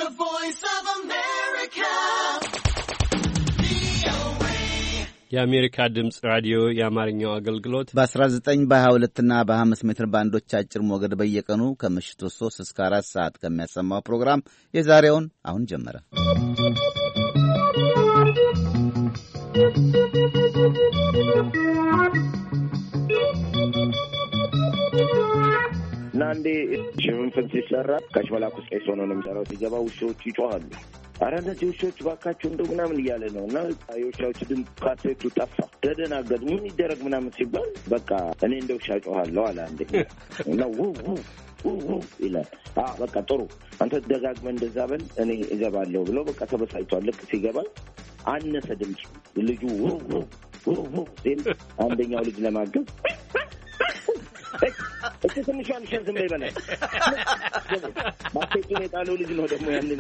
The Voice of America. የአሜሪካ ድምጽ ራዲዮ የአማርኛው አገልግሎት በ19 በ22 እና በ25 ሜትር ባንዶች አጭር ሞገድ በየቀኑ ከምሽቱ 3 እስከ 4 ሰዓት ከሚያሰማው ፕሮግራም የዛሬውን አሁን ጀመረ። ናንዴ ሽምፍን ሲሰራ ከሽመላኩ ስቄስ ሆኖ ነው የሚሰራው። ሲገባ ውሾቹ ይጮሃሉ። አረ እነዚህ ውሾች ባካቸው እንደው ምናምን እያለ ነው እና የውሻዎች ድምፅ ካሴቱ ጠፋ። ተደናገጡ። ምን ይደረግ ምናምን ሲባል በቃ እኔ እንደ ውሻ ጮሃለሁ አለ አንዴ እና ይላል። በቃ ጥሩ አንተ ደጋግመህ እንደዛ በል እኔ እገባለሁ ብሎ በቃ ተበሳጭቷል። ልክ ሲገባ አነሰ ድምፁ። ልጁ ሲል አንደኛው ልጅ ለማገዝ እሺ ትንሽ አንሽን ዝም ይበላል። ማስተካከል የጣለው ልጅ ነው ደግሞ ያንን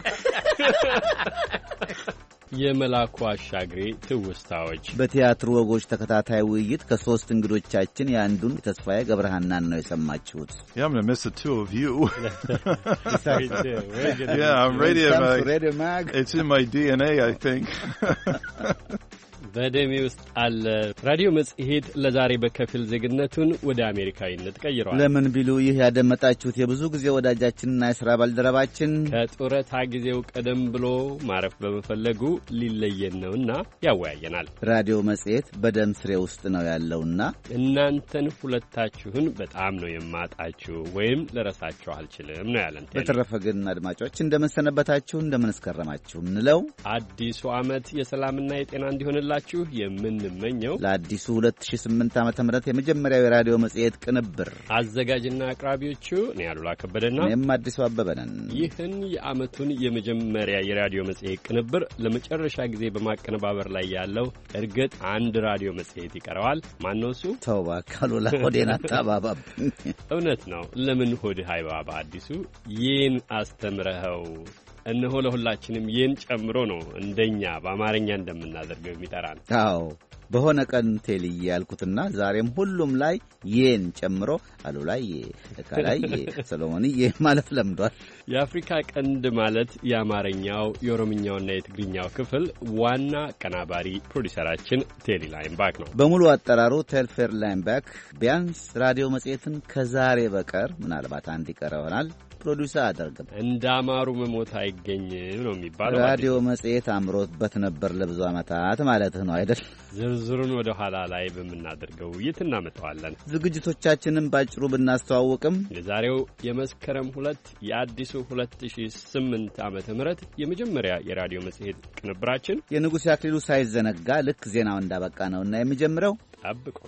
የመላኩ አሻግሬ ትውስታዎች በቲያትሩ ወጎች ተከታታይ ውይይት ከሶስት እንግዶቻችን የአንዱን ተስፋዬ ገብረሃናን ነው የሰማችሁት። Yeah, I'm going to miss the two of you. Yeah, I'm Radio Mag. It's in my DNA, I think. በደሜ ውስጥ አለ። ራዲዮ መጽሔት ለዛሬ በከፊል ዜግነቱን ወደ አሜሪካዊነት ቀይሯል። ለምን ቢሉ ይህ ያደመጣችሁት የብዙ ጊዜ ወዳጃችንና የሥራ ባልደረባችን ከጡረታ ጊዜው ቀደም ብሎ ማረፍ በመፈለጉ ሊለየን ነውና ያወያየናል። ራዲዮ መጽሔት በደም ስሬ ውስጥ ነው ያለውና እናንተን ሁለታችሁን በጣም ነው የማጣችሁ ወይም ለረሳችሁ አልችልም ነው ያለን። በተረፈ ግን አድማጮች እንደምንሰነበታችሁ እንደምንስከረማችሁ እንለው አዲሱ ዓመት የሰላምና የጤና እንዲሆንላችሁ የምንመኘው ለአዲሱ 2008 ዓመተ ምህረት የመጀመሪያው የራዲዮ መጽሔት ቅንብር አዘጋጅና አቅራቢዎቹ እኔ አሉላ ከበደና እኔም አዲሱ አበበ ነን። ይህን የዓመቱን የመጀመሪያ የራዲዮ መጽሔት ቅንብር ለመጨረሻ ጊዜ በማቀነባበር ላይ ያለው እርግጥ አንድ ራዲዮ መጽሔት ይቀረዋል። ማነው እሱ? ተውባ ካሉላ ሆዴና ታባባብ እውነት ነው። ለምን ሆድህ አይባባ? አዲሱ ይህን አስተምረኸው እነሆ ለሁላችንም ይህን ጨምሮ ነው እንደኛ በአማርኛ እንደምናደርገው የሚጠራን። አዎ በሆነ ቀን ቴልዬ ያልኩትና ዛሬም ሁሉም ላይ ይህን ጨምሮ አሉላዬ ካላዬ ሰሎሞንዬ ማለት ለምዷል። የአፍሪካ ቀንድ ማለት የአማርኛው የኦሮምኛውና የትግርኛው ክፍል ዋና አቀናባሪ ፕሮዲሰራችን ቴሊ ላይምባክ ነው። በሙሉ አጠራሩ ቴልፌር ላይምባክ ቢያንስ ራዲዮ መጽሔትን ከዛሬ በቀር ምናልባት አንድ ይቀረው ይሆናል ፕሮዲውሰር አደረገም። እንዳማሩ መሞት አይገኝም ነው የሚባለው። ራዲዮ መጽሔት አምሮበት ነበር ለብዙ ዓመታት ማለት ነው አይደል? ዝርዝሩን ወደ ኋላ ላይ በምናደርገው ውይይት እናመጣዋለን። ዝግጅቶቻችንን ባጭሩ ብናስተዋውቅም የዛሬው የመስከረም 2 የአዲሱ 2008 ዓመተ ምህረት የመጀመሪያ የራዲዮ መጽሔት ቅንብራችን የንጉሥ አክሊሉ ሳይዘነጋ ልክ ዜናው እንዳበቃ ነውና የሚጀምረው ጠብቁ።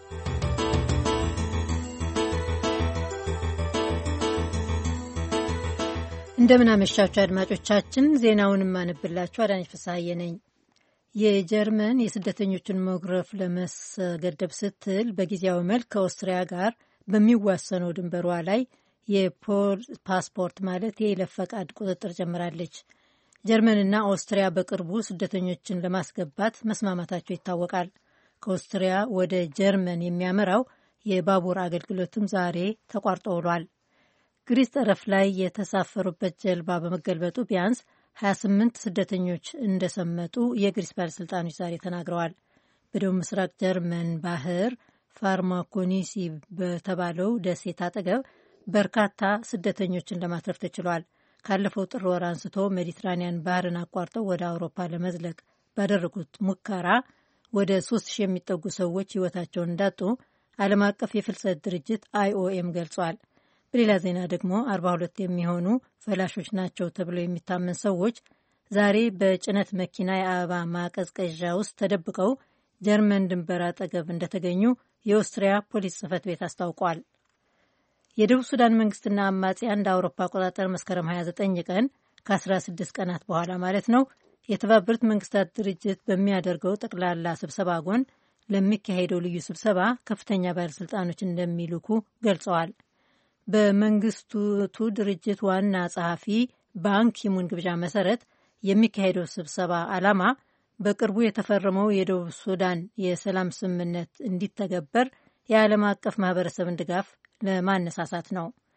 እንደምን አመሻችሁ አድማጮቻችን። ዜናውን ማነብላችሁ አዳነች ፍስሐዬ ነኝ። የጀርመን የስደተኞችን መጉረፍ ለመስገደብ ስትል በጊዜያዊ መልክ ከኦስትሪያ ጋር በሚዋሰነው ድንበሯ ላይ የፓስፖርት ማለት የይለፍ ፈቃድ ቁጥጥር ጀምራለች። ጀርመንና ኦስትሪያ በቅርቡ ስደተኞችን ለማስገባት መስማማታቸው ይታወቃል። ከኦስትሪያ ወደ ጀርመን የሚያመራው የባቡር አገልግሎትም ዛሬ ተቋርጦ ውሏል። ግሪስ ጠረፍ ላይ የተሳፈሩበት ጀልባ በመገልበጡ ቢያንስ 28 ስደተኞች እንደሰመጡ የግሪስ ባለሥልጣኖች ዛሬ ተናግረዋል። በደቡብ ምስራቅ ጀርመን ባህር ፋርማኮኒሲ በተባለው ደሴት አጠገብ በርካታ ስደተኞችን ለማትረፍ ተችሏል። ካለፈው ጥር ወር አንስቶ ሜዲትራኒያን ባህርን አቋርጠው ወደ አውሮፓ ለመዝለቅ ባደረጉት ሙከራ ወደ 3000 የሚጠጉ ሰዎች ሕይወታቸውን እንዳጡ ዓለም አቀፍ የፍልሰት ድርጅት IOM ገልጿል። በሌላ ዜና ደግሞ 42 የሚሆኑ ፈላሾች ናቸው ተብለው የሚታመን ሰዎች ዛሬ በጭነት መኪና የአበባ ማቀዝቀዣ ውስጥ ተደብቀው ጀርመን ድንበር አጠገብ እንደተገኙ የኦስትሪያ ፖሊስ ጽሕፈት ቤት አስታውቋል። የደቡብ ሱዳን መንግስትና አማጽያን እንደ አውሮፓ አቆጣጠር መስከረም 29 ቀን ከ16 ቀናት በኋላ ማለት ነው የተባበሩት መንግስታት ድርጅት በሚያደርገው ጠቅላላ ስብሰባ ጎን ለሚካሄደው ልዩ ስብሰባ ከፍተኛ ባለስልጣኖች እንደሚልኩ ገልጸዋል። በመንግስቱ ድርጅት ዋና ጸሐፊ ባንኪሙን ግብዣ መሰረት የሚካሄደው ስብሰባ ዓላማ በቅርቡ የተፈረመው የደቡብ ሱዳን የሰላም ስምምነት እንዲተገበር የዓለም አቀፍ ማህበረሰብን ድጋፍ ለማነሳሳት ነው።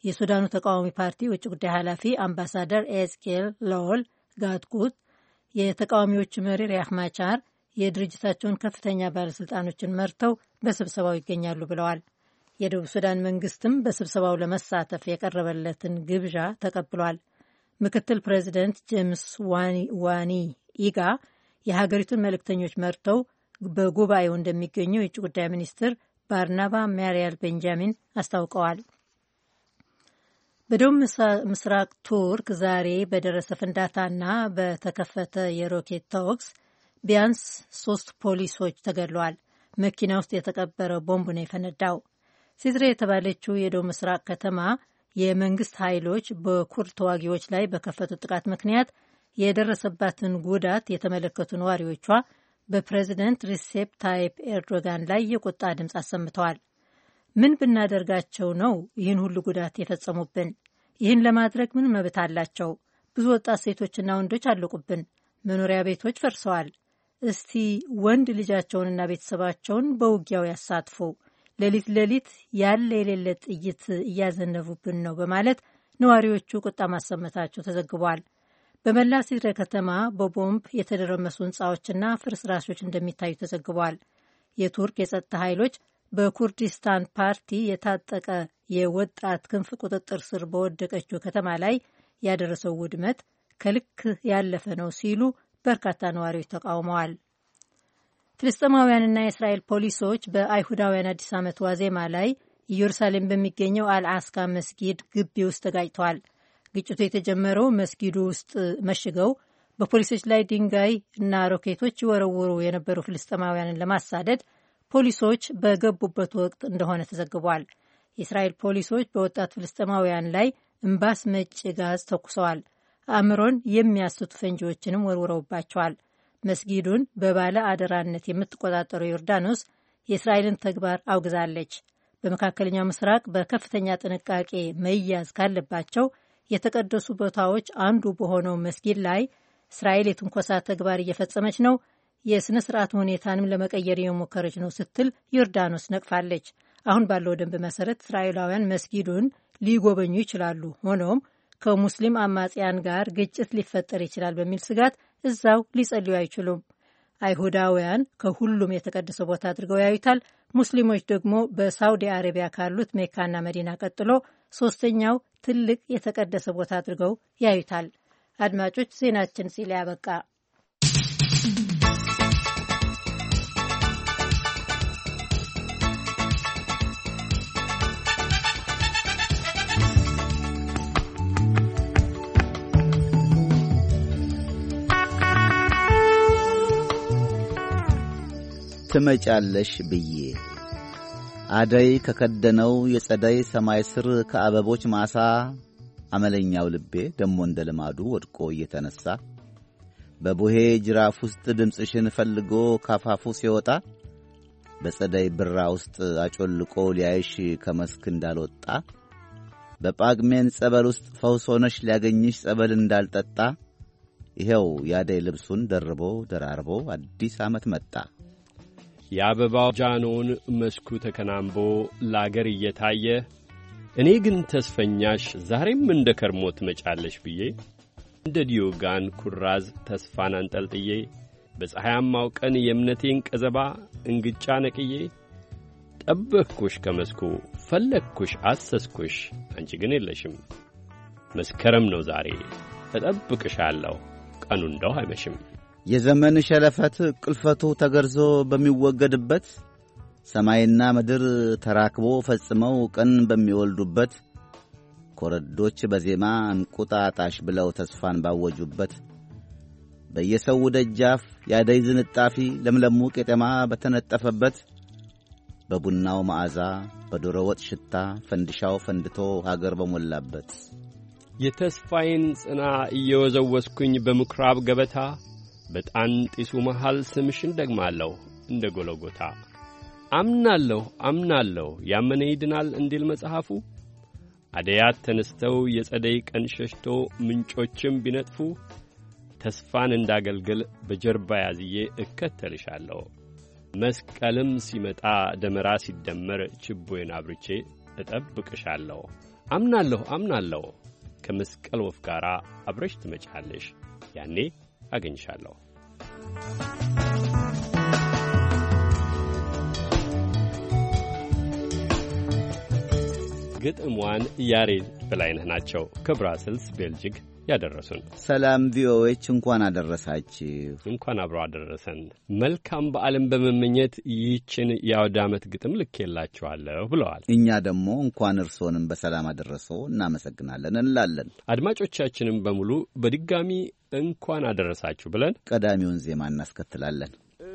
የሱዳኑ ተቃዋሚ ፓርቲ ውጭ ጉዳይ ኃላፊ አምባሳደር ኤዝኬል ሎል ጋትኩት የተቃዋሚዎች መሪ ሪያክ ማቻር የድርጅታቸውን ከፍተኛ ባለስልጣኖችን መርተው በስብሰባው ይገኛሉ ብለዋል። የደቡብ ሱዳን መንግስትም በስብሰባው ለመሳተፍ የቀረበለትን ግብዣ ተቀብሏል። ምክትል ፕሬዚደንት ጄምስ ዋኒ ኢጋ የሀገሪቱን መልእክተኞች መርተው በጉባኤው እንደሚገኙ የውጭ ጉዳይ ሚኒስትር ባርናባ ማሪያል ቤንጃሚን አስታውቀዋል። በደቡብ ምስራቅ ቱርክ ዛሬ በደረሰ ፍንዳታና በተከፈተ የሮኬት ተኩስ ቢያንስ 3 ፖሊሶች ተገድለዋል። መኪና ውስጥ የተቀበረ ቦምብ ነው የፈነዳው። ሲዝሬ የተባለችው የደቡብ ምስራቅ ከተማ የመንግስት ኃይሎች በኩርድ ተዋጊዎች ላይ በከፈቱት ጥቃት ምክንያት የደረሰባትን ጉዳት የተመለከቱ ነዋሪዎቿ በፕሬዚደንት ሪሴፕ ታይፕ ኤርዶጋን ላይ የቁጣ ድምፅ አሰምተዋል። ምን ብናደርጋቸው ነው ይህን ሁሉ ጉዳት የፈጸሙብን? ይህን ለማድረግ ምን መብት አላቸው? ብዙ ወጣት ሴቶችና ወንዶች አለቁብን። መኖሪያ ቤቶች ፈርሰዋል። እስቲ ወንድ ልጃቸውንና ቤተሰባቸውን በውጊያው ያሳትፉ። ሌሊት ያለ የሌለ ጥይት እያዘነቡብን ነው በማለት ነዋሪዎቹ ቁጣ ማሰመታቸው ተዘግቧል። በመላ ሲድረ ከተማ በቦምብ የተደረመሱ ህንፃዎችና ፍርስራሾች እንደሚታዩ ተዘግቧል። የቱርክ የጸጥታ ኃይሎች በኩርዲስታን ፓርቲ የታጠቀ የወጣት ክንፍ ቁጥጥር ስር በወደቀችው ከተማ ላይ ያደረሰው ውድመት ከልክ ያለፈ ነው ሲሉ በርካታ ነዋሪዎች ተቃውመዋል። ፍልስጤማውያንና የእስራኤል ፖሊሶች በአይሁዳውያን አዲስ ዓመት ዋዜማ ላይ ኢየሩሳሌም በሚገኘው አልዓስካ መስጊድ ግቢ ውስጥ ተጋጭተዋል። ግጭቱ የተጀመረው መስጊዱ ውስጥ መሽገው በፖሊሶች ላይ ድንጋይ እና ሮኬቶች ይወረውሩ የነበሩ ፍልስጤማውያንን ለማሳደድ ፖሊሶች በገቡበት ወቅት እንደሆነ ተዘግቧል። የእስራኤል ፖሊሶች በወጣት ፍልስጤማውያን ላይ እምባስ መጭ ጋዝ ተኩሰዋል። አእምሮን የሚያስቱ ፈንጂዎችንም ወርውረውባቸዋል። መስጊዱን በባለ አደራነት የምትቆጣጠረው ዮርዳኖስ የእስራኤልን ተግባር አውግዛለች። በመካከለኛው ምስራቅ በከፍተኛ ጥንቃቄ መያዝ ካለባቸው የተቀደሱ ቦታዎች አንዱ በሆነው መስጊድ ላይ እስራኤል የትንኮሳ ተግባር እየፈጸመች ነው፣ የሥነ ሥርዓት ሁኔታንም ለመቀየር የሞከረች ነው ስትል ዮርዳኖስ ነቅፋለች። አሁን ባለው ደንብ መሰረት እስራኤላውያን መስጊዱን ሊጎበኙ ይችላሉ። ሆኖም ከሙስሊም አማጽያን ጋር ግጭት ሊፈጠር ይችላል በሚል ስጋት እዛው ሊጸልዩ አይችሉም። አይሁዳውያን ከሁሉም የተቀደሰ ቦታ አድርገው ያዩታል። ሙስሊሞች ደግሞ በሳውዲ አረቢያ ካሉት ሜካና መዲና ቀጥሎ ሶስተኛው ትልቅ የተቀደሰ ቦታ አድርገው ያዩታል። አድማጮች፣ ዜናችን ሲል ያበቃ። ትመጫለሽ ብዬ አደይ ከከደነው የጸደይ ሰማይ ስር ከአበቦች ማሳ አመለኛው ልቤ ደሞ እንደ ልማዱ ወድቆ እየተነሳ በቡሄ ጅራፍ ውስጥ ድምፅሽን ፈልጎ ካፋፉ ሲወጣ በጸደይ ብራ ውስጥ አጮልቆ ሊያይሽ ከመስክ እንዳልወጣ በጳግሜን ጸበል ውስጥ ፈውሶነሽ ሊያገኝሽ ጸበል እንዳልጠጣ ይሄው ያደይ ልብሱን ደርቦ ደራርቦ አዲስ ዓመት መጣ። የአበባው ጃኖን መስኩ ተከናንቦ ላገር እየታየ እኔ ግን ተስፈኛሽ ዛሬም እንደ ከርሞ ትመጫለሽ ብዬ እንደ ዲዮጋን ኩራዝ ተስፋን አንጠልጥዬ በፀሐያማው ቀን የእምነቴን ቀዘባ እንግጫ ነቅዬ ጠበቅኩሽ ከመስኩ ፈለግኩሽ አሰስኩሽ አንቺ ግን የለሽም። መስከረም ነው ዛሬ እጠብቅሻለሁ ቀኑ እንደው አይመሽም። የዘመን ሸለፈት ቅልፈቱ ተገርዞ በሚወገድበት ሰማይና ምድር ተራክቦ ፈጽመው ቀን በሚወልዱበት ኮረዶች በዜማ እንቁጣጣሽ ብለው ተስፋን ባወጁበት በየሰው ደጃፍ ያደይ ዝንጣፊ ለምለሙ ቄጠማ በተነጠፈበት በቡናው መዓዛ በዶሮ ወጥ ሽታ ፈንድሻው ፈንድቶ ሀገር በሞላበት የተስፋዬን ጽና እየወዘወስኩኝ በምኵራብ ገበታ በጣን ጢሱ መሃል ስምሽን ደግማለሁ እንደ ጎለጎታ አምናለሁ ያመነ ይድናል እንዲል መጽሐፉ አደያት ተነስተው የጸደይ ቀን ሸሽቶ ምንጮችም ቢነጥፉ ተስፋን እንዳገልግል በጀርባ ያዝዬ እከተልሻለሁ። መስቀልም ሲመጣ ደመራ ሲደመር ችቦዬን አብርቼ እጠብቅሻለሁ። አምናለሁ ከመስቀል ወፍ ጋር አብረሽ ትመጫለሽ፣ ያኔ አገኝሻለሁ። ግጥሟን ያሬድ በላይነህ ናቸው ከብራስልስ ቤልጂክ ያደረሱን። ሰላም ቪኦኤዎች እንኳን አደረሳችሁ። እንኳን አብሮ አደረሰን። መልካም በዓልን በመመኘት ይህችን የአውደ ዓመት ግጥም ልኬላችኋለሁ ብለዋል። እኛ ደግሞ እንኳን እርሶንም በሰላም አደረሰው እናመሰግናለን እንላለን። አድማጮቻችንም በሙሉ በድጋሚ እንኳን አደረሳችሁ ብለን ቀዳሚውን ዜማ እናስከትላለን።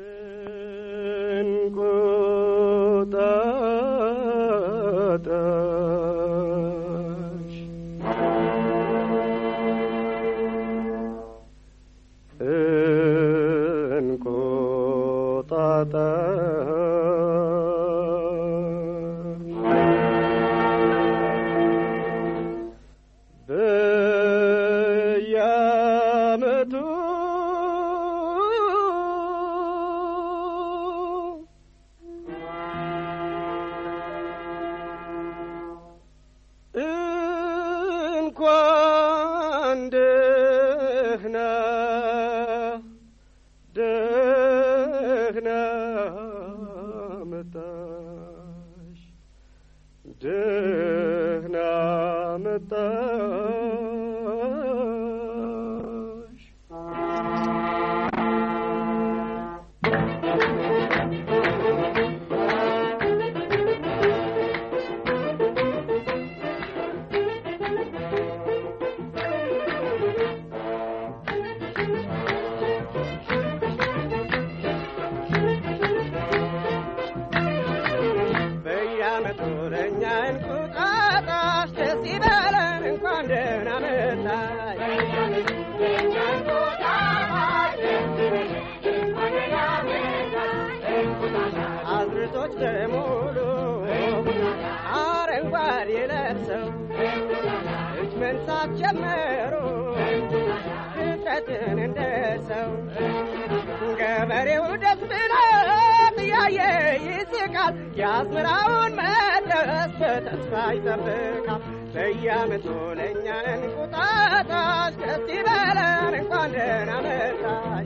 ያዝራውን መድረስ በተስፋ ይጠብቃል። በየዓመቱ ለእኛ እንቁጣጣሽ ደስ ይበለን እንኳን ደህና መጣሽ።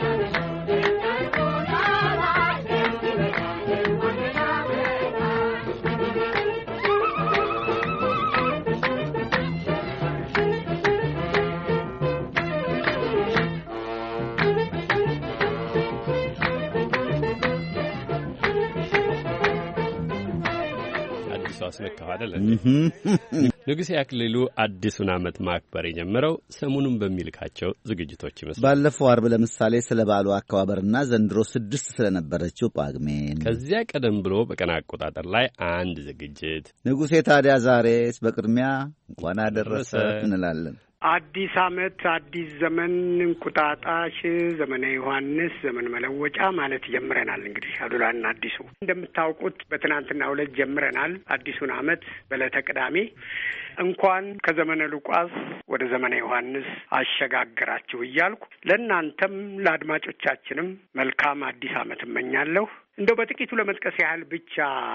አስነካው አይደል? ንጉሴ አክሊሉ አዲሱን ዓመት ማክበር የጀመረው ሰሞኑን በሚልካቸው ዝግጅቶች ይመስላል። ባለፈው አርብ ለምሳሌ ስለ በዓሉ አከባበርና ዘንድሮ 6 ስለነበረችው ጳጉሜን፣ ከዚያ ቀደም ብሎ በቀን አቆጣጠር ላይ አንድ ዝግጅት። ንጉሴ ታዲያ ዛሬስ በቅድሚያ እንኳን አደረሰ እንላለን። አዲስ ዓመት፣ አዲስ ዘመን፣ እንቁጣጣሽ፣ ዘመነ ዮሐንስ፣ ዘመን መለወጫ ማለት ጀምረናል። እንግዲህ አሉላና አዲሱ እንደምታውቁት በትናንትናው ዕለት ጀምረናል አዲሱን ዓመት በዕለተ ቅዳሜ። እንኳን ከዘመነ ሉቃስ ወደ ዘመነ ዮሐንስ አሸጋግራችሁ እያልኩ ለእናንተም ለአድማጮቻችንም መልካም አዲስ ዓመት እመኛለሁ። እንደው በጥቂቱ ለመጥቀስ ያህል ብቻ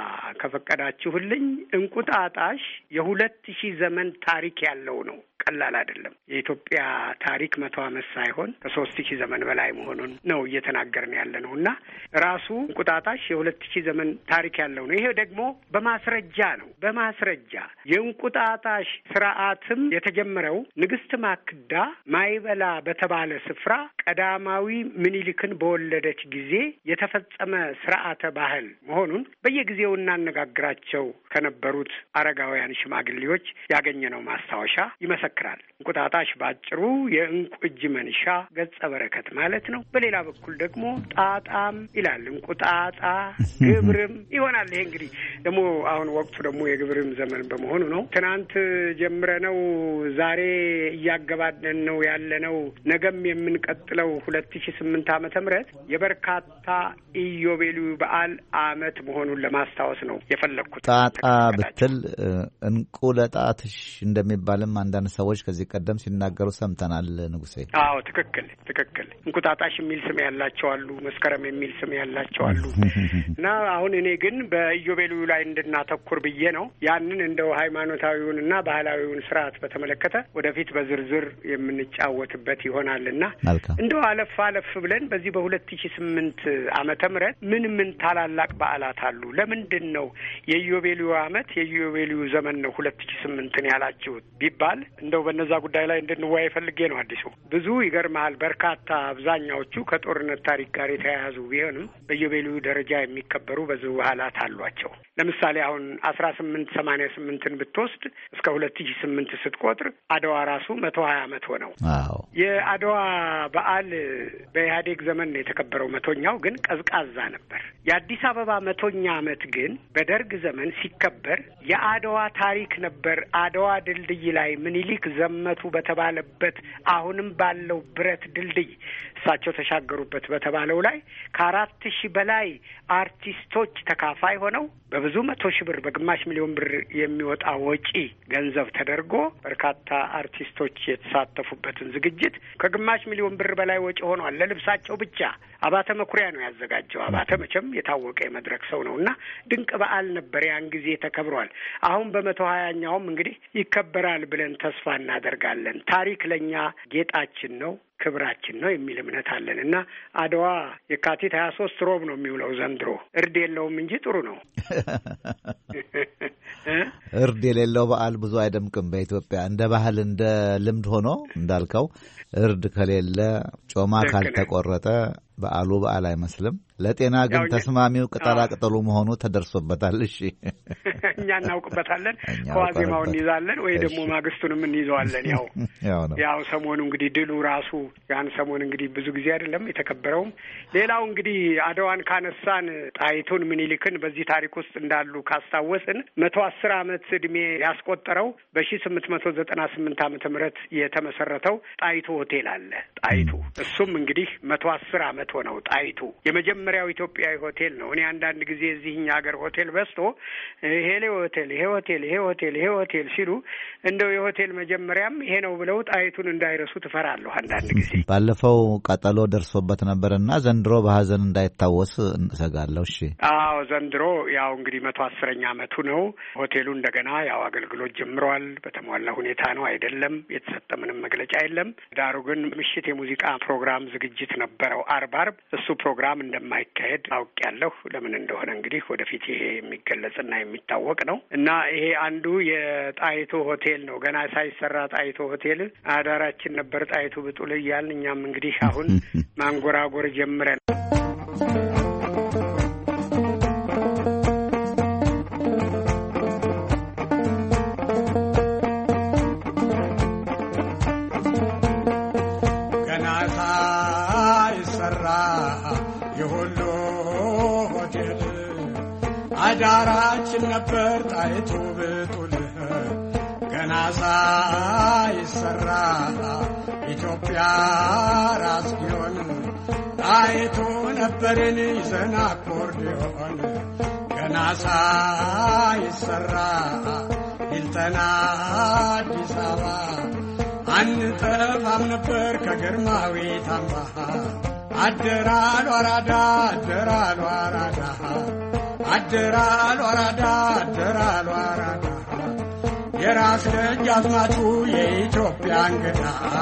ከፈቀዳችሁልኝ እንቁጣጣሽ 2000 ዘመን ታሪክ ያለው ነው። ቀላል አይደለም። የኢትዮጵያ ታሪክ 100 ዓመት ሳይሆን ከ3000 ዘመን በላይ መሆኑን ነው እየተናገርን ያለ ነው እና ራሱ እንቁጣጣሽ 2000 ዘመን ታሪክ ያለው ነው። ይሄ ደግሞ በማስረጃ ነው። በማስረጃ የእንቁጣጣሽ ስርዓትም የተጀመረው ንግስት ማክዳ ማይበላ በተባለ ስፍራ ቀዳማዊ ምኒልክን በወለደች ጊዜ የተፈጸመ ስርዓተ ባህል መሆኑን በየጊዜው እናነጋግራቸው ከነበሩት አረጋውያን ሽማግሌዎች ያገኘነው ማስታወሻ ይመሰክራል። እንቁጣጣሽ ባጭሩ የእንቁ እጅ መንሻ ገጸ በረከት ማለት ነው። በሌላ በኩል ደግሞ ጣጣም ይላል። እንቁጣጣ ግብርም ይሆናል። ይሄ እንግዲህ ደግሞ አሁን ወቅቱ ደግሞ የግብርም ዘመን በመሆኑ ነው። ትናንት ጀምረነው ዛሬ እያገባደን ነው ያለነው። ነገም የምንቀጥለው 2008 ዓመተ ምህረት የበርካታ ኢዮቤልዩ በዓል ዓመት መሆኑን ለማስታወስ ነው የፈለግኩት። ጣጣ ብትል እንቁ ለጣትሽ እንደሚባልም አንዳንድ ሰዎች ሰዎች ከዚህ ቀደም ሲናገሩ ሰምተናል ንጉሴ። አዎ ትክክል። እንቁጣጣሽ የሚል ስም ያላቸው አሉ፣ መስከረም የሚል ስም ያላቸው አሉ። እና አሁን እኔ ግን በኢዮቤልዩ ላይ እንድናተኩር ብዬ ነው። ያንን እንደው ሃይማኖታዊውንና ባህላዊውን ስርዓት በተመለከተ ወደፊት በዝርዝር የምንጫወትበት ይሆናልና እንደው አለፍ ብለን በዚህ በ2008 ዓመተ ምህረት ምን ታላላቅ በዓላት አሉ? ለምንድን ነው የኢዮቤልዩ ዓመት የኢዮቤልዩ ዘመን ነው 2008ን ያላችሁት ቢባል እንደው በነዛ ጉዳይ ላይ እንድንወያይ ፈልጌ ነው። አዲሱ ብዙ ይገርማል። በርካታ አብዛኛዎቹ ከጦርነት ታሪክ ጋር የተያያዙ ቢሆንም በኢዮቤልዩ ደረጃ የሚከበሩ ብዙ በዓላት አሏቸው። ለምሳሌ አሁን 1888ን ብትወስድ እስከ 2008 ስትቆጥር አድዋ ራሱ 120 ዓመት ሆነው። የአድዋ በዓል በኢህአዴግ ዘመን ነው የተከበረው። መቶኛው ግን ቀዝቃዛ ነበር። የአዲስ አበባ 100ኛ ዓመት ግን በደርግ ዘመን ሲከበር የአድዋ ታሪክ ነበር። አድዋ ድልድይ ላይ ምኒልክ ዘመቱ በተባለበት አሁንም ባለው ብረት ድልድይ እሳቸው ተሻገሩበት በተባለው ላይ ከ4,000 በላይ አርቲስቶች ተካፋይ ሆነው በብዙ 100,000 ብር በግማሽ ሚሊዮን ብር የሚወጣ ወጪ ገንዘብ ተደርጎ በርካታ አርቲስቶች የተሳተፉበትን ዝግጅት ከግማሽ ሚሊዮን ብር በላይ ወጪ ሆኗል። ለልብሳቸው ብቻ አባተ መኩሪያ ነው ያዘጋጀው። አባተ መቼም የታወቀ የመድረክ ሰው ነውና ድንቅ በዓል ነበር። ያን ጊዜ ተከብሯል። አሁን በ120ኛውም እንግዲህ ይከበራል ብለን ተስፋ እናደርጋለን። ታሪክ ለኛ ጌጣችን ነው፣ ክብራችን ነው የሚል እምነት አለን እና አድዋ የካቲት 23 ሮብ ነው የሚውለው ዘንድሮ። እርድ የለውም እንጂ ጥሩ ነው። እርድ የሌለው በዓል ብዙ አይደምቅም በኢትዮጵያ። እንደ ባህል እንደ ልምድ ሆኖ እንዳልከው እርድ ከሌለ ጮማ ካልተቆረጠ በዓሉ በዓል አይመስልም። ለጤና ግን ተስማሚው ቅጠላቅጠሉ መሆኑ ተደርሶበታል። እሺ እኛ እናውቅበታለን። ከዋዜማው እንይዛለን ወይ ደግሞ ማግስቱንም እንይዘዋለን። ያው ሰሞኑ እንግዲህ ድሉ ራሱ ያን ሰሞን እንግዲህ ብዙ ጊዜ አይደለም የተከበረውም። ሌላው እንግዲህ አድዋን ካነሳን ጣይቱን ምኒልክን በዚህ ታሪክ ውስጥ እንዳሉ ካስታወስን 110 ዓመት ዕድሜ ያስቆጠረው በ1898 ዓመተ ምህረት የተመሰረተው ጣይቱ ሆቴል አለ። ጣይቱ እሱም እንግዲህ 110 ዓመት ሆነው ጣይቱ የመጀመሪያው ኢትዮጵያዊ ሆቴል ነው። እኔ አንዳንድ ጊዜ እዚህኛ ሀገር ሆቴል በስቶ ይሄ ሆቴል ሲሉ እንደው የሆቴል መጀመሪያም ይሄ ነው ብለው ጣይቱን እንዳይረሱ ትፈራለሁ አንዳንድ ጊዜ። ባለፈው ቃጠሎ ደርሶበት ነበርና ዘንድሮ በሐዘን እንዳይታወስ እንሰጋለሁ። እሺ አዎ ዘንድሮ ያው እንግዲህ 110ኛ ዓመቱ ነው። ሆቴሉ እንደገና ያው አገልግሎት ጀምሯል። በተሟላ ሁኔታ ነው አይደለም፣ የተሰጠ ምንም መግለጫ የለም። ዳሩ ግን ምሽት የሙዚቃ ፕሮግራም ዝግጅት ነበረው አርብ እሱ ፕሮግራም እንደማይካሄድ አውቄያለሁ። ለምን እንደሆነ እንግዲህ ወደፊት ይሄ የሚገለጽና የሚታወቅ ነው እና ይሄ አንዱ የጣይቱ ሆቴል ነው። ገና ሳይሰራ ጣይቱ ሆቴል አዳራችን ነበር ጣይቱ ብጡል እያልን እኛም እንግዲህ አሁን ማንጎራጎር ጀምረን አዳራችን ነበር ጣይቱ ብጡል ገና ሳይሰራ ኢትዮጵያ ራስ ቢሆን ጣይቱ ነበርን ይዘን አኮርዲዮን ገና ሳይሰራ ሂልተን አዲስ አበባ አንጠፋም ነበር ከግርማዊት አምባ አደራሉ አራዳ አደራሉ አራዳ አደራሉ አራዳ የራስ ደጃዝማቹ የኢትዮጵያ እንግዳ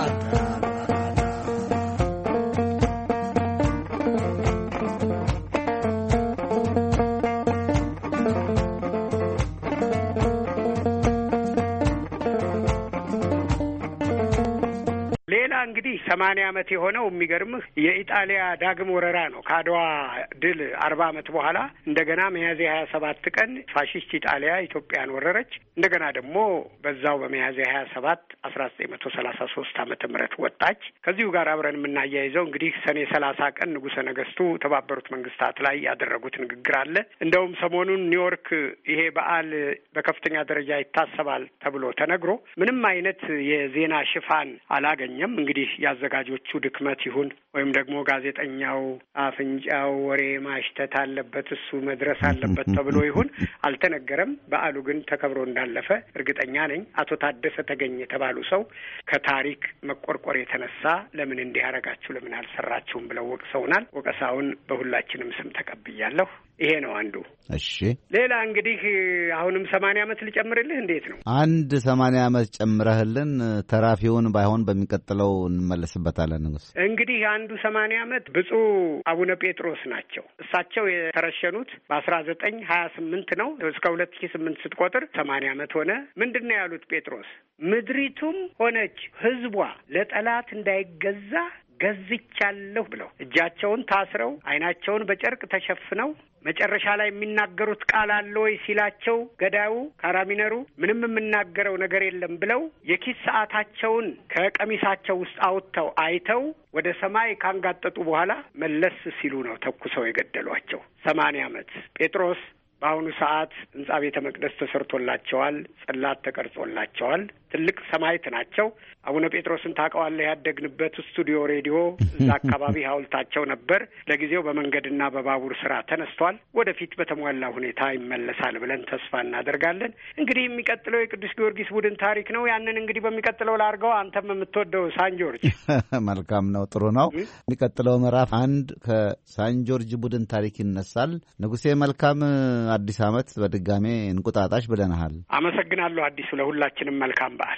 እንግዲህ 80 ዓመት የሆነው የሚገርምህ የኢጣሊያ ዳግም ወረራ ነው። ከአድዋ ድል 40 ዓመት በኋላ እንደገና ሚያዝያ 27 ቀን ፋሺስት ኢጣሊያ ኢትዮጵያን ወረረች። እንደገና ደግሞ በዛው በሚያዝያ 27 1933 ዓመተ ምህረት ወጣች። ከዚሁ ጋር አብረን የምናያይዘው እንግዲህ ሰኔ 30 ቀን ንጉሠ ነገስቱ ተባበሩት መንግስታት ላይ ያደረጉት ንግግር አለ። እንደውም ሰሞኑን ኒውዮርክ ይሄ በዓል በከፍተኛ ደረጃ ይታሰባል ተብሎ ተነግሮ ምንም አይነት የዜና ሽፋን አላገኘም። እንግዲህ እንግዲህ ያዘጋጆቹ ድክመት ይሁን ወይም ደግሞ ጋዜጠኛው አፍንጫው ወሬ ማሽተት አለበት እሱ መድረስ አለበት ተብሎ ይሁን አልተነገረም። በዓሉ ግን ተከብሮ እንዳለፈ እርግጠኛ ነኝ። አቶ ታደሰ ተገኘ የተባሉ ሰው ከታሪክ መቆርቆር የተነሳ ለምን እንዲህ ያረጋችሁ ለምን አልሰራችሁም ብለው ወቅሰውናል። ወቀሳውን በሁላችንም ስም ተቀብያለሁ። ይሄ ነው አንዱ። እሺ ሌላ እንግዲህ አሁንም 80 ዓመት ልጨምርልህ እንዴት ነው? አንድ 80 ዓመት ጨምረህልን ተራፊውን ባይሆን በሚቀጥለው እንመለስበታለን። ንጉስ እንግዲህ አንዱ 80 ዓመት ብፁዕ አቡነ ጴጥሮስ ናቸው። እሳቸው የተረሸኑት በ1928 ነው። እስከ 2008 ስትቆጥር 80 ዓመት ሆነ። ምንድነው ያሉት ጴጥሮስ? ምድሪቱም ሆነች ሕዝቧ ለጠላት እንዳይገዛ ገዝቻለሁ ብለው እጃቸውን ታስረው ዓይናቸውን በጨርቅ ተሸፍነው መጨረሻ ላይ የሚናገሩት ቃል አለ ወይ ሲላቸው ገዳዩ ካራሚነሩ ምንም የምናገረው ነገር የለም ብለው የኪስ ሰዓታቸውን ከቀሚሳቸው ውስጥ አውጥተው አይተው ወደ ሰማይ ካንጋጠጡ በኋላ መለስ ሲሉ ነው ተኩሰው የገደሏቸው። 80 ዓመት ጴጥሮስ በአሁኑ ሰዓት ህንጻ ቤተ መቅደስ ተሰርቶላቸዋል። ጽላት ተቀርጾላቸዋል። ትልቅ ሰማዕት ናቸው። አቡነ ጴጥሮስን ታውቀዋለህ? ያደግንበት ስቱዲዮ ሬዲዮ እዛ አካባቢ ሐውልታቸው ነበር። ለጊዜው በመንገድና በባቡር ስራ ተነስቷል። ወደፊት በተሟላ ሁኔታ ይመለሳል ብለን ተስፋ እናደርጋለን። እንግዲህ የሚቀጥለው የቅዱስ ጊዮርጊስ ቡድን ታሪክ ነው። ያንን እንግዲህ በሚቀጥለው ላድርገው። አንተም የምትወደው ሳን ጆርጅ። መልካም ነው፣ ጥሩ ነው። የሚቀጥለው ምዕራፍ 1 ከሳን ጆርጅ ቡድን ታሪክ ይነሳል። ንጉሴ መልካም አዲስ ዓመት በድጋሜ እንቁጣጣሽ ብለናል። አመሰግናለሁ አዲሱ። ለሁላችንም መልካም በዓል።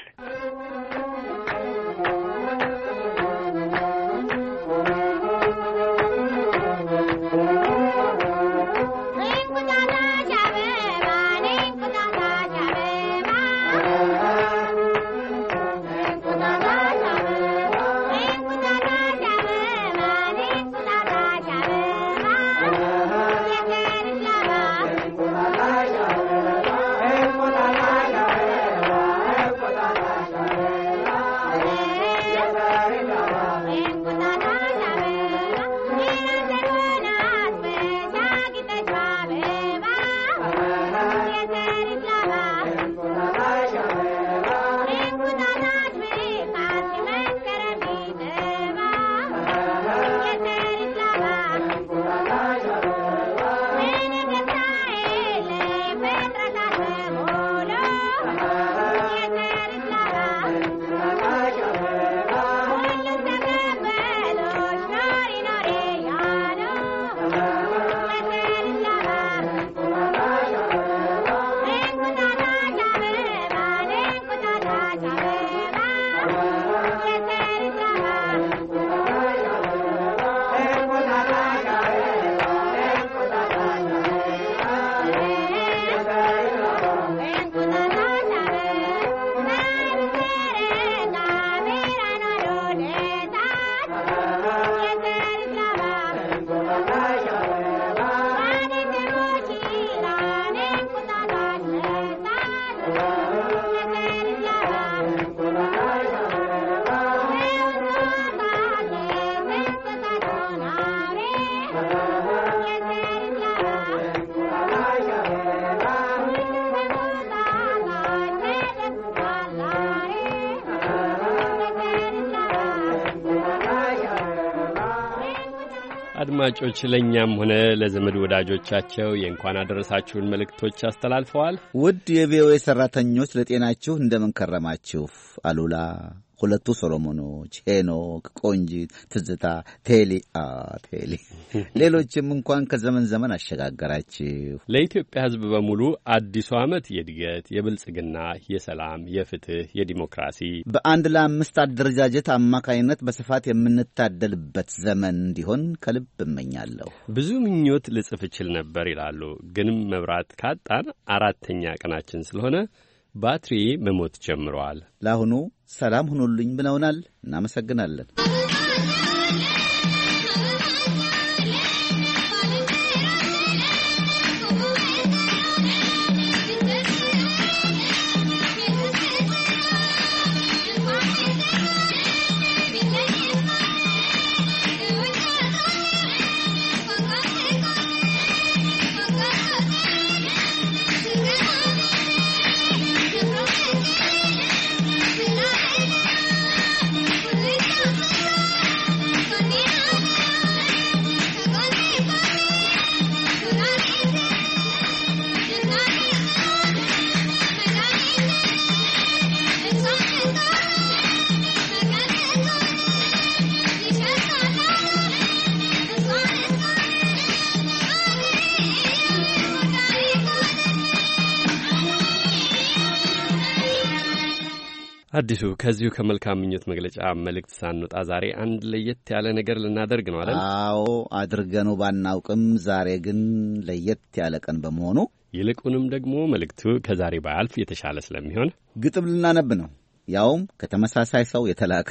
አድማጮች ለኛም ሆነ ለዘመድ ወዳጆቻቸው የእንኳን አደረሳችሁን መልእክቶች አስተላልፈዋል። ውድ የቪኦኤ ሰራተኞች ለጤናችሁ እንደምን ከረማችሁ? አሉላ፣ ሁለቱ ሶሎሞኖች፣ ሄኖክ፣ ቆንጂት፣ ትዝታ፣ ቴሊ ሌሎችም እንኳን ከዘመን ዘመን አሸጋገራችሁ። ለኢትዮጵያ ሕዝብ በሙሉ አዲሱ ዓመት የእድገት፣ የብልጽግና፣ የሰላም፣ የፍትህ፣ የዲሞክራሲ በአንድ ለ5 አደረጃጀት አማካይነት በስፋት የምንታደልበት ዘመን እንዲሆን ከልብ እመኛለሁ። ብዙ ምኞት ልጽፍ እችል ነበር ይላሉ። ግን መብራት ካጣን 4ኛ ቀናችን ስለሆነ ባትሪ መሞት ጀምሯል። ለአሁኑ ሰላም ሁኑልኝ ብለውናል። እናመሰግናለን። Thank you. አዲሱ ከዚሁ ከመልካም ምኞት መግለጫ መልእክት ሳንወጣ ዛሬ አንድ ለየት ያለ ነገር ልናደርግ ነው አይደል? አዎ አድርገነው ባናውቅም ዛሬ ግን ለየት ያለ ቀን በመሆኑ ይልቁንም ደግሞ መልእክቱ ከዛሬ ባያልፍ የተሻለ ስለሚሆን ግጥም ልናነብ ነው። ያውም ከተመሳሳይ ሰው የተላከ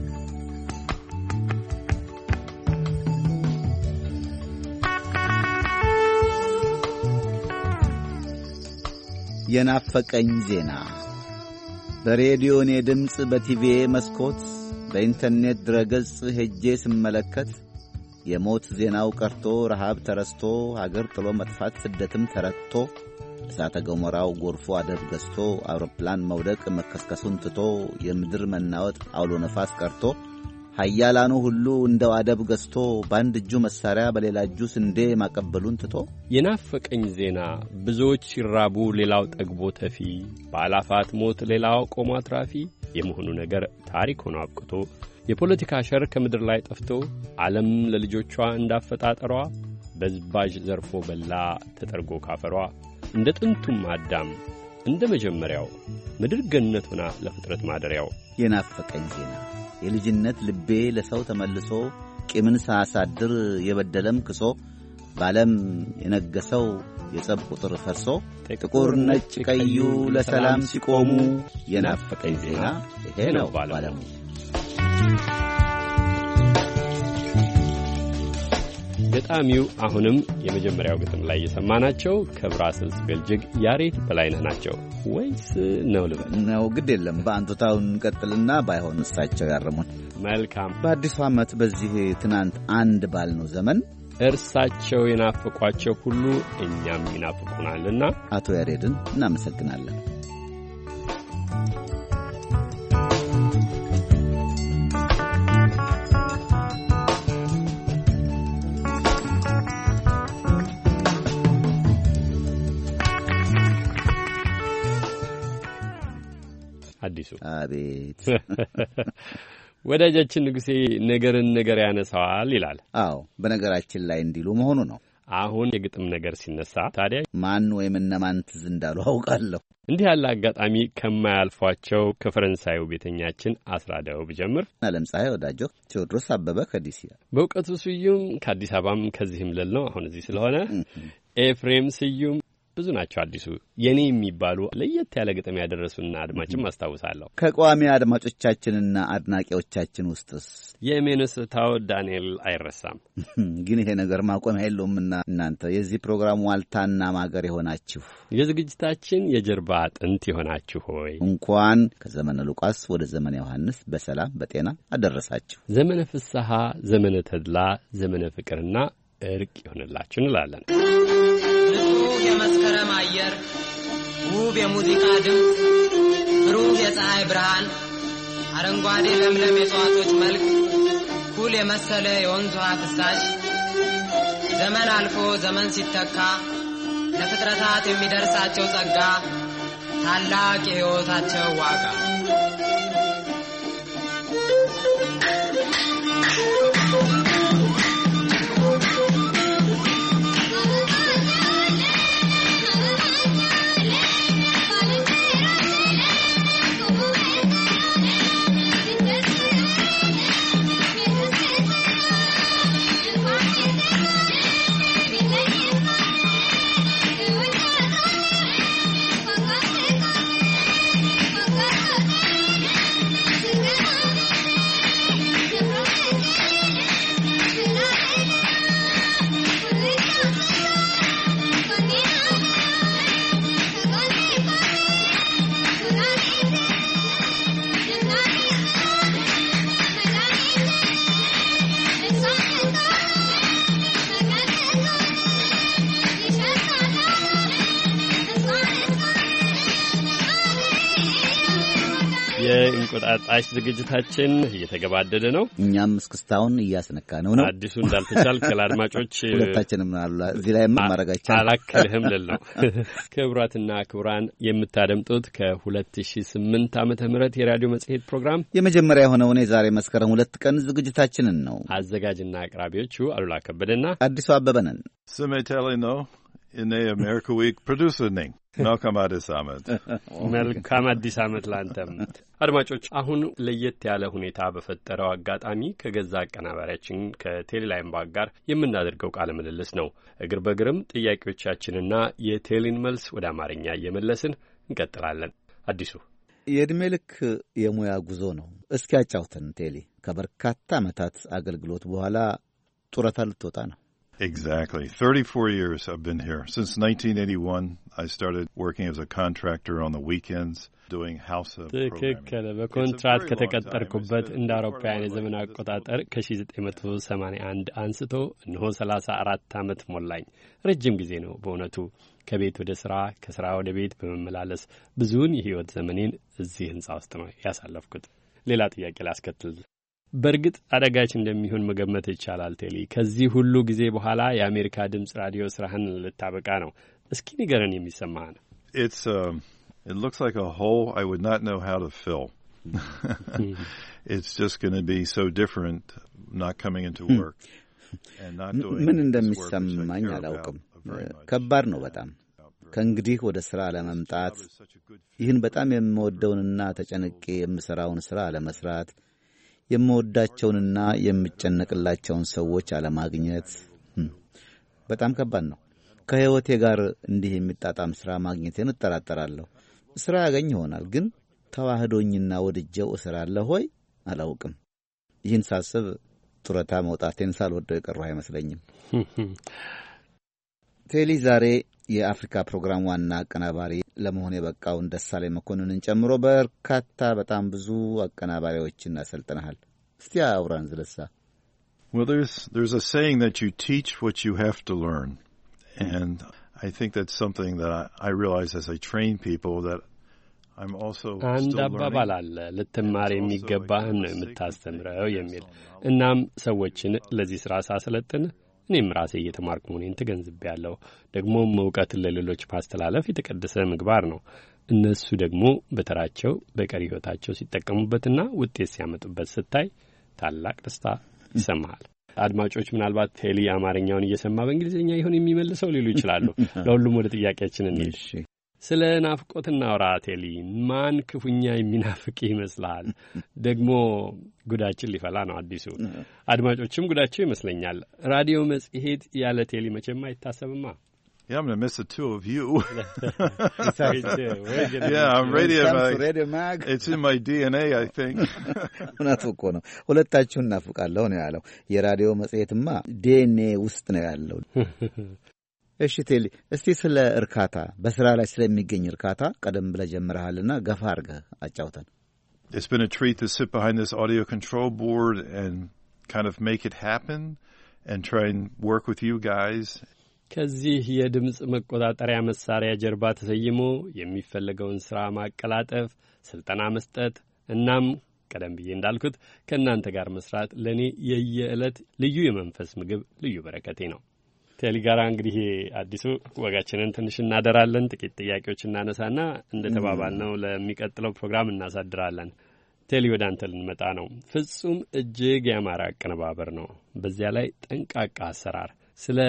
የናፈቀኝ ዜና በሬዲዮኔ ድምፅ በቲቪ መስኮት በኢንተርኔት ድረገጽ ሄጄ ስመለከት የሞት ዜናው ቀርቶ ረሃብ ተረስቶ ሀገር ጥሎ መጥፋት ስደትም ተረትቶ እሳተ ገሞራው ጎርፎ አደብ ገዝቶ አውሮፕላን መውደቅ መከስከሱን ትቶ የምድር መናወጥ አውሎ ነፋስ ቀርቶ ኃያላኑ ሁሉ እንደው አደብ ገዝቶ በአንድ እጁ መሳሪያ በሌላ እጁ ስንዴ ማቀበሉን ትቶ የናፈቀኝ ዜና ብዙዎች ሲራቡ ሌላው ጠግቦ ተፊ በአላፋት ሞት ሌላው ቆሞ አትራፊ የመሆኑ ነገር ታሪክ ሆኖ አብቅቶ የፖለቲካ ሸር ከምድር ላይ ጠፍቶ ዓለም ለልጆቿ እንዳፈጣጠሯ በዝባዥ ዘርፎ በላ ተጠርጎ ካፈሯ እንደ ጥንቱም አዳም እንደ መጀመሪያው ምድር ገነት ሆና ለፍጥረት ማደሪያው የናፈቀኝ ዜና የልጅነት ልቤ ለሰው ተመልሶ ቂምን ሳያሳድር የበደለም ክሶ ባለም የነገሰው የጸብ ቁጥር ፈርሶ ጥቁር ነጭ ቀዩ ለሰላም ሲቆሙ የናፈቀኝ ዜና ይሄ ነው ባለሙ። ገጣሚው አሁንም የመጀመሪያው ግጥም ላይ የሰማናቸው ከብራስልስ ቤልጅግ ያሬት በላይነህ ናቸው ወይስ ነው ልበል? ነው ግድ የለም በአንቱታውን እንቀጥልና ባይሆን እሳቸው ያረሙን። መልካም። በአዲሱ ዓመት በዚህ ትናንት አንድ ባልነው ዘመን እርሳቸው የናፈቋቸው ሁሉ እኛም ይናፍቁናልና አቶ ያሬድን እናመሰግናለን። አዲሱ አቤት ወዳጃችን ንጉሴ ነገርን ነገር ያነሳዋል ይላል። አዎ በነገራችን ላይ እንዲሉ መሆኑ ነው። አሁን የግጥም ነገር ሲነሳ ታዲያ ማን ወይም እነማን ትዝ እንዳሉ አውቃለሁ። እንዲህ ያለ አጋጣሚ ከማያልፏቸው ከፈረንሳዩ ቤተኛችን አስራዳው ብጀምር ለምሳሌ ወዳጆ ቴዎድሮስ አበበ ከዲሲ፣ በእውቀቱ ስዩም ከአዲስ አበባም ከዚህም ልል ነው አሁን እዚህ ስለሆነ ኤፍሬም ስዩም ብዙ ናቸው። አዲሱ የኔ የሚባሉ ለየት ያለ ግጥም ያደረሱና አድማጭም አስታውሳለሁ። ከቋሚ አድማጮቻችንና አድናቂዎቻችን ውስጥስ የሜነስታው ዳንኤል አይረሳም። ግን ይሄ ነገር ማቆሚያ የለውምና እናንተ የዚህ ፕሮግራም ዋልታና ማገር የሆናችሁ የዝግጅታችን የጀርባ አጥንት የሆናችሁ ሆይ እንኳን ከዘመነ ሉቃስ ወደ ዘመነ ዮሐንስ በሰላም በጤና አደረሳችሁ። ዘመነ ፍስሐ፣ ዘመነ ተድላ፣ ዘመነ ፍቅርና እርቅ ይሆንላችሁ እንላለን። የመስከረም አየር ውብ የሙዚቃ ድምፅ ብሩህ የፀሐይ ብርሃን አረንጓዴ ለምለም የእጽዋቶች መልክ ኩል የመሰለ የወንዝ ውሃ ፍሳሽ ዘመን አልፎ ዘመን ሲተካ ለፍጥረታት የሚደርሳቸው ጸጋ ታላቅ የሕይወታቸው ዋጋ የእንቁጣጣሽ ዝግጅታችን እየተገባደደ ነው። እኛም እስክስታውን እያስነካነው ነው። አዲሱ እንዳልተቻል ከላድማጮች ሁለታችንም አላ እዚህ ላይ ማረጋቻ አላከልህም ልል ነው። ክቡራትና ክቡራን የምታደምጡት ከ2008 ዓመተ ምህረት የራዲዮ መጽሔት ፕሮግራም የመጀመሪያ የሆነውን የዛሬ መስከረም 2 ቀን ዝግጅታችንን ነው። አዘጋጅና አቅራቢዎቹ አሉላ ከበደና አዲሱ አበበ ነን። ስሜ ቴሌ ነው። in America week producerning. መልካም አዲስ ዓመት። መልካም አዲስ ዓመት ላንተም። አድማጮች አሁን ለየት ያለ ሁኔታ በፈጠረው አጋጣሚ ከገዛ አቀናባሪያችን ከቴሌላይምባግ ጋር የምናደርገው ቃለ ምልልስ ነው። እግር በእግርም ጥያቄዎቻችንና የቴሌን መልስ ወደ አማርኛ እየመለስን እንቀጥላለን። አዲሱ የዕድሜ ልክ የሙያ ጉዞ ነው። እስኪ ያጫውተን ቴሌ። ከበርካታ ዓመታት አገልግሎት በኋላ ጡረታ ልትወጣ ነው። Exactly. 34 years I've been here. Since 1981, I started working as a contractor on the weekends, doing house programming. ትክክል። በኮንትራት ከተቀጠርኩበት እንደ አውሮፓውያን የዘመን አቆጣጠር ከ1981 አንስቶ እነሆ 34 ዓመት ሞላኝ። ረጅም ጊዜ ነው በእውነቱ። ከቤት ወደ ስራ፣ ከስራ ወደ ቤት በመመላለስ ብዙውን የህይወት ዘመኔን እዚህ ህንጻ ውስጥ ነው ያሳለፍኩት። ሌላ ጥያቄ ላስከትል። በእርግጥ አደጋች እንደሚሆን መገመት ይቻላል። ቴሊ ከዚህ ሁሉ ጊዜ በኋላ የአሜሪካ ድምጽ ራዲዮ ስራህን ልታበቃ ነው። እስኪ ንገረን የሚሰማህ ነው። It looks like a hole I would not know how to fill. It's just going to be so different not coming into work and not doing ምን እንደሚሰማኝ አላውቅም። ከባድ ነው በጣም። ከእንግዲህ ወደ ስራ ለመምጣት ይህን በጣም የምወደውንና ተጨንቄ የምሰራውን ስራ ለመስራት የምወዳቸውንና የምጨነቅላቸውን ሰዎች አለማግኘት በጣም ከባድ ነው። ከህይወቴ ጋር እንዲህ የሚጣጣም ስራ ማግኘቴን እጠራጠራለሁ። ስራ ያገኝ ይሆናል፣ ግን ተዋህዶኝና ወድጄው እሰራለሁ ሆይ አላውቅም። ይህን ሳስብ ጡረታ መውጣቴን ሳልወደው የቀረሁ አይመስለኝም። ቴሊ ዛሬ የአፍሪካ ፕሮግራም ዋና አቀናባሪ ለመሆን የበቃውን ደሳለኝ መኮንንን ጨምሮ በርካታ በጣም ብዙ አቀናባሪዎችን አሰልጥነሃል። እስቲ አውራን ዝለሳ። Well, there's a saying that you teach what you have to learn. And I think that's something that I realize as I train people that I'm also አንድ አባባል አለ፣ ልትማር የሚገባህን ነው የምታስተምረው የሚል። እናም ሰዎችን ለዚህ ስራ ሳሰለጥን እኔም ራሴ እየተማርኩ መሆኔን ተገንዝቤያለሁ። ደግሞም እውቀትን ለሌሎች ማስተላለፍ የተቀደሰ ምግባር ነው። እነሱ ደግሞ በተራቸው በቀሪ ሕይወታቸው ሲጠቀሙበትና ውጤት ሲያመጡበት ስታይ ታላቅ ደስታ ይሰማሃል። አድማጮች ምናልባት ቴሊ አማርኛውን እየሰማ በእንግሊዝኛ ይሆን የሚመልሰው ሊሉ ይችላሉ። ለሁሉም ወደ ጥያቄያችን እንሂድ። ስለ ናፍቆት እናውራ። ቴሊ ማን ክፉኛ የሚናፍቅ ይመስልሃል? ደግሞ ጉዳችን ሊፈላ ነው አዲሱ። አድማጮችም ጉዳቸው ይመስለኛል። ራዲዮ መጽሔት ያለ ቴሊ መቼም አይታሰብማ። Yeah, I'm going to miss the two of you. Yeah, I'm Radio Mag. It's in my DNA, I think. እውነቱ እኮ ነው። ሁለታችሁን እናፍቃለሁ ነው ያለው። የራዲዮ መጽሔትማ ዲኤንኤ ውስጥ ነው ያለው። እሺ ቴሊ፣ እስቲ ስለ እርካታ፣ በስራ ላይ ስለሚገኝ እርካታ ቀደም ብለህ ጀምረሃልና ገፋ አድርገህ አጫውተን። It's been a treat to sit behind this audio control board and kind of make it happen and try and work with you guys. ከዚህ የድምጽ መቆጣጠሪያ መሳሪያ ጀርባ ተሰይሞ የሚፈለገውን ስራ ማቀላጠፍ፣ ስልጠና መስጠት እናም ቀደም ብዬ እንዳልኩት ከእናንተ ጋር መስራት ለእኔ የየዕለት ልዩ የመንፈስ ምግብ፣ ልዩ በረከቴ ነው። ቴሊ ጋር እንግዲህ አዲሱ ወጋችንን ትንሽ እናደራለን። ጥቂት ጥያቄዎች እናነሳና እንደ ተባባልነው ለሚቀጥለው ፕሮግራም እናሳድራለን። ቴሊ ወደ አንተ ልንመጣ ነው። ፍጹም እጅግ ያማረ አቀነባበር ነው። በዚያ ላይ ጠንቃቃ አሰራር። ስለ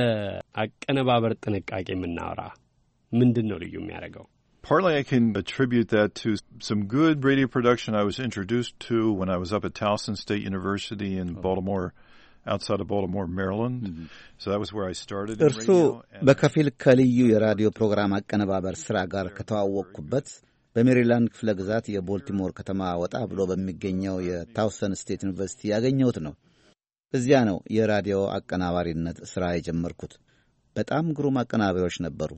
አቀነባበር ጥንቃቄ የምናወራ ምንድን ነው ልዩ የሚያደርገው? Partly I can attribute that to some good radio production I was introduced to when I was up at Towson State University in Baltimore, outside of Baltimore, Maryland. So that was where I started in radio. በከፊል ከልዩ የራዲዮ ፕሮግራም አቀነባበር ስራ ጋር ከተዋወቅኩበት በሜሪላንድ ክፍለ ግዛት የቦልቲሞር ከተማ ወጣ ብሎ በሚገኘው የታውሰን ስቴት ዩኒቨርሲቲ ያገኘሁት ነው። እዚያ ነው የራዲዮ አቀናባሪነት ስራ የጀመርኩት። በጣም ግሩም አቀናባሪዎች ነበሩ።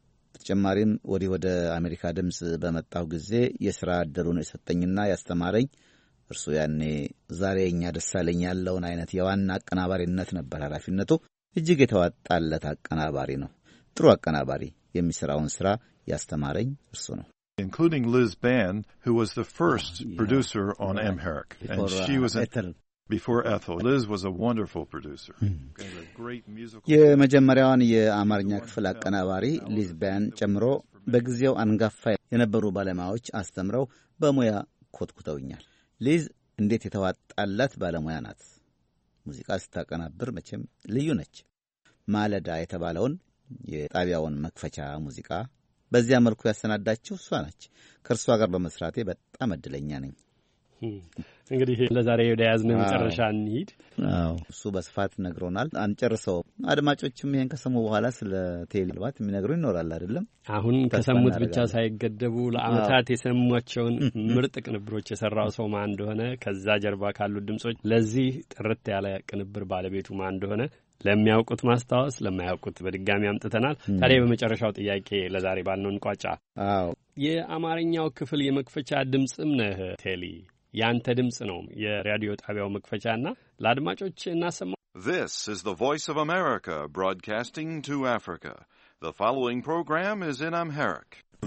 በተጨማሪም ወደ አሜሪካ ድምጽ በመጣው ጊዜ የሥራ ዕድሉን የሰጠኝና ያስተማረኝ እርሱ ያኔ ዛሬ እኛ ደሳለኝ ያለውን አይነት የዋና አቀናባሪነት ነበር ኃላፊነቱ። እጅግ የተዋጣለት አቀናባሪ ነው። ጥሩ አቀናባሪ፣ የሚሰራውን ስራ ያስተማረኝ እርሱ ነው። Including Liz Band, who was the first producer on Amharic. And she was before Ethel. Liz was a wonderful producer. A great musical. የመጀመሪያዋን የአማርኛ ክፍል አቀናባሪ ሊዝ ባን ጨምሮ በጊዜው አንጋፋ የነበሩ ባለሙያዎች አስተምረው በሙያ ኮትኩተውኛል። ሊዝ እንዴት የተዋጣላት ባለሙያ ናት። ሙዚቃ ስታቀናብር መቼም ልዩ ነች። ማለዳ የተባለውን የጣቢያውን መክፈቻ ሙዚቃ በዚያ መልኩ ያሰናዳችው እሷ ነች። ከእርሷ ጋር በመስራቴ በጣም እድለኛ ነኝ። እንግዲህ ለዛሬ ወደ ያዝነው መጨረሻ እንሂድ። እሱ በስፋት ነግሮናል፣ አንጨርሰው። አድማጮችም ይሄን ከሰሙ በኋላ ስለ ቴሊ ልባት የሚነግሩ ይኖራል አይደለም? አሁን ከሰሙት ብቻ ሳይገደቡ ለአመታት የሰሟቸውን ምርጥ ቅንብሮች የሰራው ሰው ማን እንደሆነ፣ ከዛ ጀርባ ካሉት ድምጾች ለዚህ ጥርት ያለ ቅንብር ባለቤቱ ማን እንደሆነ ለሚያውቁት ማስታወስ፣ ለማያውቁት በድጋሚ አምጥተናል። ታዲያ በመጨረሻው ጥያቄ ለዛሬ ባልነው እንቋጫ። የአማርኛው ክፍል የመክፈቻ ድምጽም ነህ ቴሊ። ያንተ ድምጽ ነው የራዲዮ ጣቢያው መክፈቻና ለአድማጮች እናሰማ። This is the Voice of America broadcasting to Africa. The following program is in Amharic.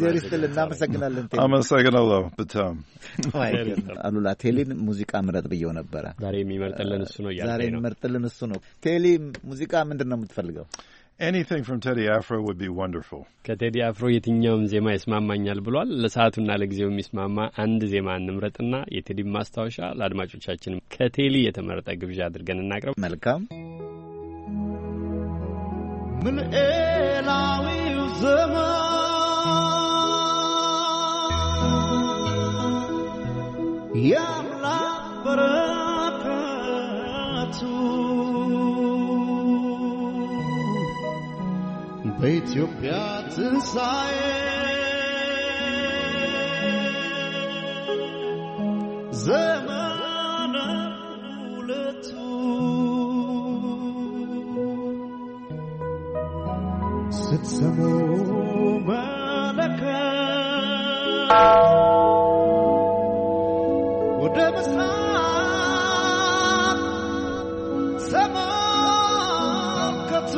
አመሰግናለሁ በጣም አሉላ። ቴሊን ሙዚቃ ምረጥ ብየው ነበረ። ዛሬ የሚመርጥልን እሱ ነው። ዛሬ የሚመርጥልን እሱ ነው። ቴሊ ሙዚቃ ምንድን ነው የምትፈልገው? Anything from Teddy Afro would be wonderful. ከቴዲ አፍሮ የትኛውም ዜማ ይስማማኛል ብሏል። ለሰዓቱና ለጊዜው የሚስማማ አንድ ዜማ እንምረጥና የቴዲ ማስታወሻ ለአድማጮቻችን ከቴሊ የተመረጠ ግብዣ አድርገን እናቅርብ። መልካም ምን ኤላዊው ዘመን ያምላክ በረከቱ በኢትዮጵያ ትንሣኤ ዘመነ ሁለቱ ስትሰሙ መለከት ወደ ምስራቅ ተመልከቱ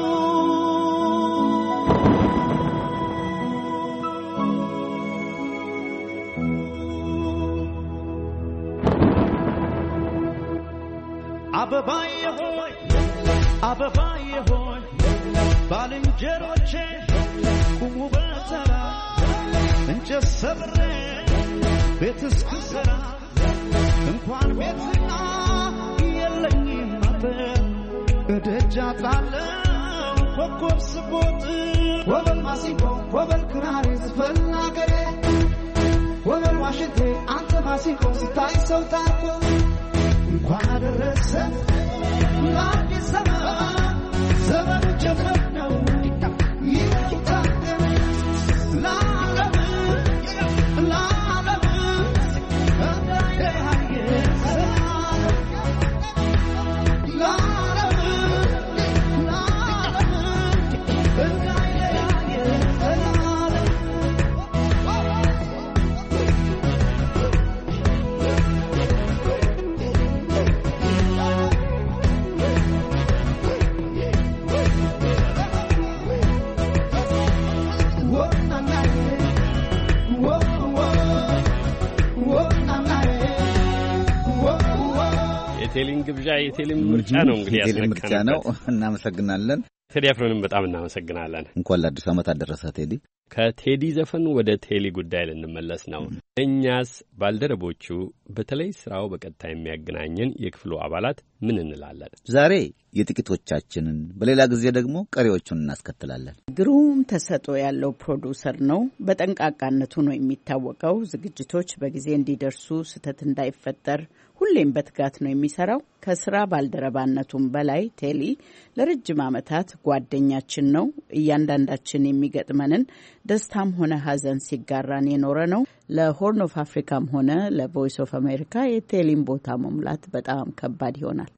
አበባዬ ሆይ አበባዬ ሆይ ባልንጀሮቼ ቁሙ በተራ እንጨት ሰብሬ ቤት እስክሰራ እንኳን ቤትና የለኝም አጥር እደጃ ጣለው ኮከብ ስቦጥ ወበል ማሲንቆ ወበል ክራር ዝፈን አገሬ ወበል ዋሽንቴ አንተ ማሲንቆ ስታይ ሰው ታርቆ እንኳን አደረሰ ለአዲስ ዘመን ዘመኑ ጀመር ነው ይታደም ለዓለም ለዓለም እንዳይለያየ ለዓለም ለዓለም እንዳይለያየ የቴሊን ግብዣ የቴሊን ምርጫ ነው እንግዲህ ያስነካነው። እናመሰግናለን። ቴዲ አፍሮንም በጣም እናመሰግናለን። እንኳን ለአዲስ ዓመት አደረሰ ቴዲ። ከቴዲ ዘፈን ወደ ቴሊ ጉዳይ ልንመለስ ነው። እኛስ ባልደረቦቹ በተለይ ስራው በቀጥታ የሚያገናኘን የክፍሉ አባላት ምን እንላለን? ዛሬ የጥቂቶቻችንን፣ በሌላ ጊዜ ደግሞ ቀሪዎቹን እናስከትላለን። ግሩም ተሰጥኦ ያለው ፕሮዲውሰር ነው። በጠንቃቃነቱ ነው የሚታወቀው። ዝግጅቶች በጊዜ እንዲደርሱ፣ ስህተት እንዳይፈጠር ሁሌም በትጋት ነው የሚሰራው። ከስራ ባልደረባነቱም በላይ ቴሊ ለረጅም ዓመታት ጓደኛችን ነው። እያንዳንዳችን የሚገጥመንን ደስታም ሆነ ሐዘን ሲጋራን የኖረ ነው። ለሆርን ኦፍ አፍሪካም ሆነ ለቮይስ ኦፍ አሜሪካ የቴሊን ቦታ መሙላት በጣም ከባድ ይሆናል።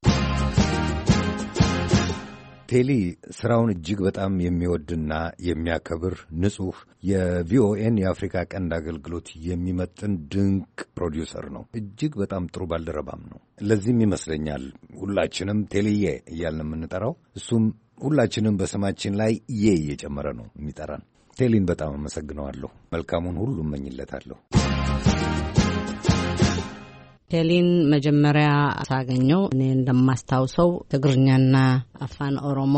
ቴሊ ስራውን እጅግ በጣም የሚወድና የሚያከብር ንጹህ የቪኦኤን የአፍሪካ ቀንድ አገልግሎት የሚመጥን ድንቅ ፕሮዲውሰር ነው። እጅግ በጣም ጥሩ ባልደረባም ነው። ለዚህም ይመስለኛል ሁላችንም ቴሊዬ እያልን የምንጠራው። እሱም ሁላችንም በስማችን ላይ እየጨመረ ነው የሚጠራን። ቴሊን በጣም አመሰግነዋለሁ። መልካሙን ሁሉ እመኝለታለሁ። ቴሊን መጀመሪያ ሳገኘው እኔ እንደማስታውሰው ትግርኛና አፋን ኦሮሞ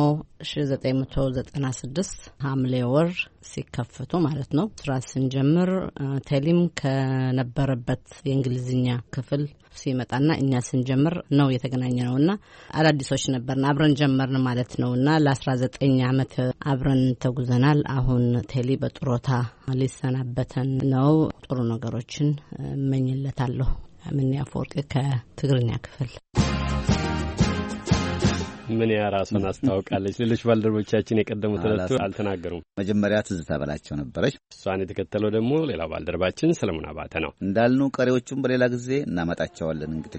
1996 ሐምሌ ወር ሲከፈቱ ማለት ነው ስራ ስንጀምር ቴሊም ከነበረበት የእንግሊዝኛ ክፍል ሲመጣና እኛ ስንጀምር ነው የተገናኘነውና አዳዲሶች ነበርና አብረን ጀመርን ማለት ነውና ለ19 ዓመት አብረን ተጉዘናል። አሁን ቴሊ በጥሮታ ሊሰናበተን ነው። ጥሩ ነገሮችን እመኝለታለሁ። ምን ያፈወርቅ ከትግርኛ ክፍል ምን ያራሱን አስተዋውቃለች። ሌሎች ባልደረቦቻችን የቀደሙት ሁለቱ አልተናገሩም። መጀመሪያ ትዝታ በላቸው ነበረች። እሷን የተከተለው ደግሞ ሌላ ባልደረባችን ሰለሞን አባተ ነው። እንዳልኑ ቀሪዎቹም በሌላ ጊዜ እናመጣቸዋለን። እንግዲህ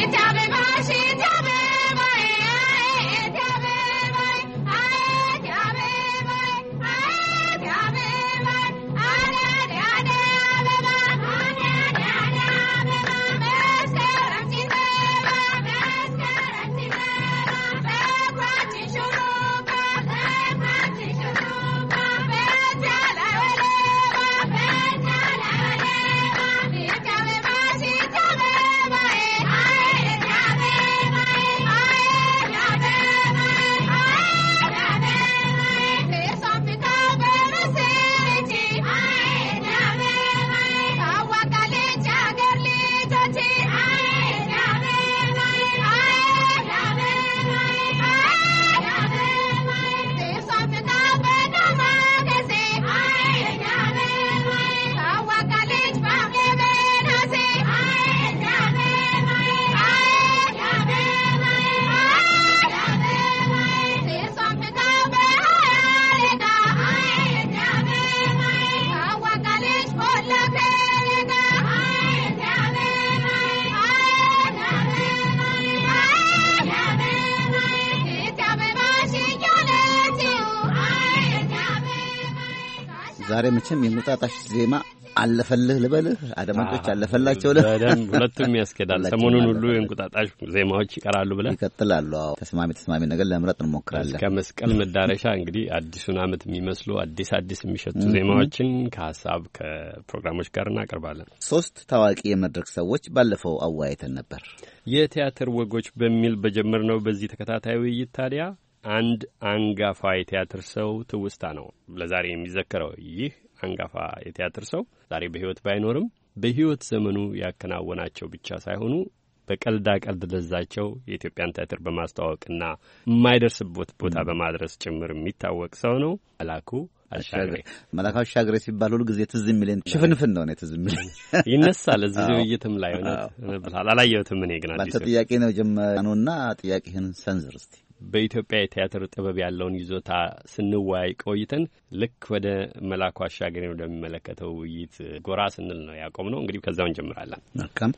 ዛሬ መቼም የሙጣጣሽ ዜማ አለፈልህ ልበልህ አደማጮች አለፈላቸው ለደም ሁለቱም ያስከዳል። ሰሞኑን ሁሉ የሙጣጣሽ ዜማዎች ይቀራሉ ብለ ይቀጥላሉ። ተስማሚ ነገር ለምረጥ እንሞክራለን። ከመስቀል መዳረሻ እንግዲህ አዲሱን ዓመት የሚመስሉ አዲስ የሚሸቱ ዜማዎችን ከሐሳብ ከፕሮግራሞች ጋር እናቀርባለን። 3 ታዋቂ የመድረክ ሰዎች ባለፈው አዋይተን ነበር። የቲያትር ወጎች በሚል በጀመርነው በዚህ ተከታታይ ውይይት ታዲያ አንድ አንጋፋ የቲያትር ሰው ትውስታ ነው ለዛሬ የሚዘከረው። ይህ አንጋፋ የቲያትር ሰው ዛሬ በሕይወት ባይኖርም በሕይወት ዘመኑ ያከናወናቸው ብቻ ሳይሆኑ በቀልዳ ቀልድ ለዛቸው የኢትዮጵያን ቲያትር በማስተዋወቅና የማይደርስበት ቦታ በማድረስ ጭምር የሚታወቅ ሰው ነው መላኩ አሻግሬ። መላኩ አሻግሬ ሲባል ሁሉ ጊዜ ትዝ የሚለኝ ሽፍንፍን ነው። ትዝ የሚለኝ ይነሳል እዚህ ውይይትም ላይ ሆነ ብላል። አላየሁትም እኔ ግን አዲስ ጥያቄ ነው ጀመሩና ጥያቄህን ሰንዝር እስቲ። በኢትዮጵያ የቲያትር ጥበብ ያለውን ይዞታ ስንወያይ ቆይተን ልክ ወደ መላኩ አሻግሬ ወደሚመለከተው ውይይት ጎራ ስንል ነው ያቆምነው። እንግዲህ ከዛው እንጀምራለን። መልካም።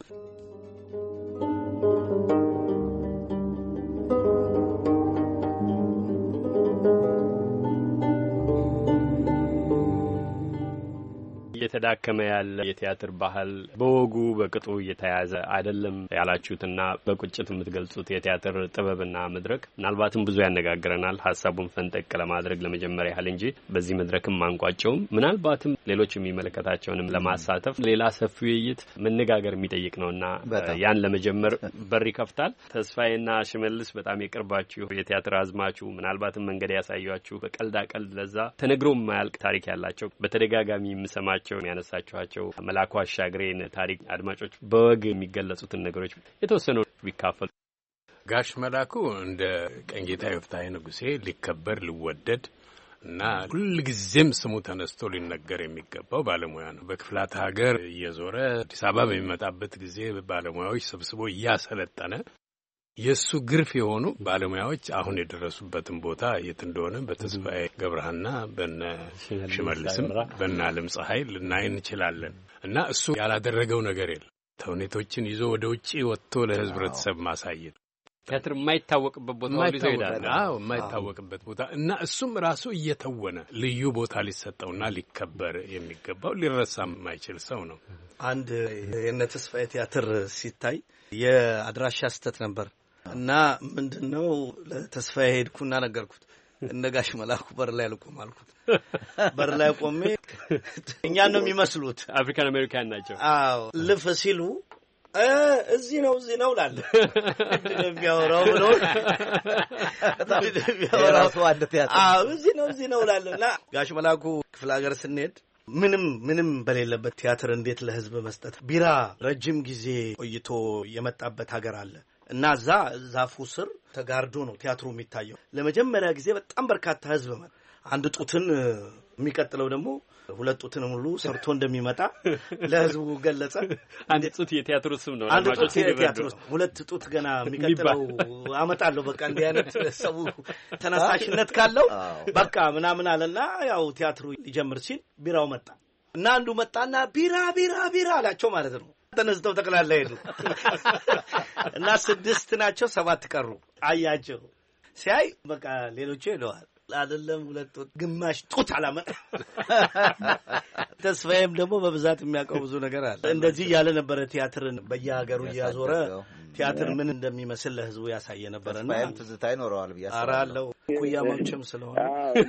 እየተዳከመ ያለ የቲያትር ባህል በወጉ በቅጡ እየተያዘ አይደለም ያላችሁትና በቁጭት የምትገልጹት የቲያትር ጥበብና መድረክ ምናልባትም ብዙ ያነጋግረናል። ሀሳቡን ፈንጠቅ ለማድረግ ለመጀመሪያ ያህል እንጂ በዚህ መድረክም ማንቋጨውም ምናልባትም ሌሎች የሚመለከታቸውንም ለማሳተፍ ሌላ ሰፊ ውይይት መነጋገር የሚጠይቅ ነውና ያን ለመጀመር በር ይከፍታል። ተስፋዬና ሽመልስ በጣም የቅርባችሁ የቲያትር አዝማችሁ ምናልባትም መንገድ ያሳያችሁ በቀልዳ ቀልድ ለዛ ተነግሮ የማያልቅ ታሪክ ያላቸው በተደጋጋሚ የምሰማቸው ያነሳችኋቸው መላኩ አሻግሬን ታሪክ አድማጮች በወግ የሚገለጹትን ነገሮች የተወሰኑ ቢካፈሉ። ጋሽ መላኩ እንደ ቀንጌታ ይፍታሔ ንጉሴ ሊከበር ሊወደድ እና ሁልጊዜም ስሙ ተነስቶ ሊነገር የሚገባው ባለሙያ ነው። በክፍላት ሀገር እየዞረ አዲስ አበባ በሚመጣበት ጊዜ ባለሙያዎች ሰብስቦ እያሰለጠነ የሱ ግርፍ የሆኑ ባለሙያዎች አሁን የደረሱበትን ቦታ የት እንደሆነ በተስፋዬ ገብረሃና በነ ሽመልስም በነ ዓለም ፀሐይ ልናይ እንችላለን። እና እሱ ያላደረገው ነገር የለም። ተውኔቶችን ይዞ ወደ ውጪ ወጥቶ ለህዝብረተሰብ ማሳየት ቲያትር የማይታወቅበት ቦታ ሁሉ ይሄዳል። የማይታወቅበት ቦታ እና እሱም ራሱ እየተወነ ልዩ ቦታ ሊሰጠውና ሊከበር የሚገባው ሊረሳ የማይችል ሰው ነው። አንድ የነ ተስፋዬ ቲያትር ሲታይ የአድራሻ ስተት ነበር እና ምንድነው ለተስፋዬ ሄድኩና ነገርኩት። እነጋሽ መላኩ በር ላይ ልቆም አልኩት። በር ላይ ቆሜ እኛን ነው የሚመስሉት፣ አፍሪካን አሜሪካን ናቸው። አዎ ልፍ ሲሉ እዚህ ነው ላለ እንደሚያወራው ብሎ ራሱ አንድ ቲያትር እዚህ ነው ላለና ጋሽ መላኩ ክፍለ ሀገር ስንሄድ ምንም በሌለበት ቲያትር እንዴት ለህዝብ መስጠት ቢራ ረጅም ጊዜ ቆይቶ የመጣበት ሀገር አለ እና ዛፉ ስር ተጋርዶ ነው ቲያትሩ የሚታየው ለመጀመሪያ ጊዜ በጣም በርካታ ህዝብ ማለት አንድ ጡትን የሚቀጥለው ደግሞ ሁለት ጡትን ሙሉ ሰርቶ እንደሚመጣ ለህዝቡ ገለጸ አንድ ጡት የቲያትሩ ስም ነው አንድ ጡት የቲያትሩ ሁለት ጡት ገና የሚቀጥለው አመጣለሁ በቃ እንዲህ አይነት ሰው ተነሳሽነት ካለው በቃ ምናምን አለና ያው ቲያትሩ ሊጀምር ሲል ቢራው መጣ እና አንዱ መጣና ቢራ አላቸው ማለት ነው ተነስተው ተቀላላ ሄዱ እና 6 ናቸው 7 ቀሩ አያቸው ሲያይ በቃ ሌሎቹ ሄደዋል አይደለም ሁለት ግማሽ ጡት አላመጣ ተስፋዬም ደግሞ በብዛት የሚያውቀው ብዙ ነገር አለ እንደዚህ ያለ ነበር ቲያትርን በየሀገሩ ያዞረ ቲያትር ምን እንደሚመስል ለህዝቡ ያሳየ ነበርና ተስፋዬም ትዝታ ይኖረዋል አራለው ኩያማችም ስለሆነ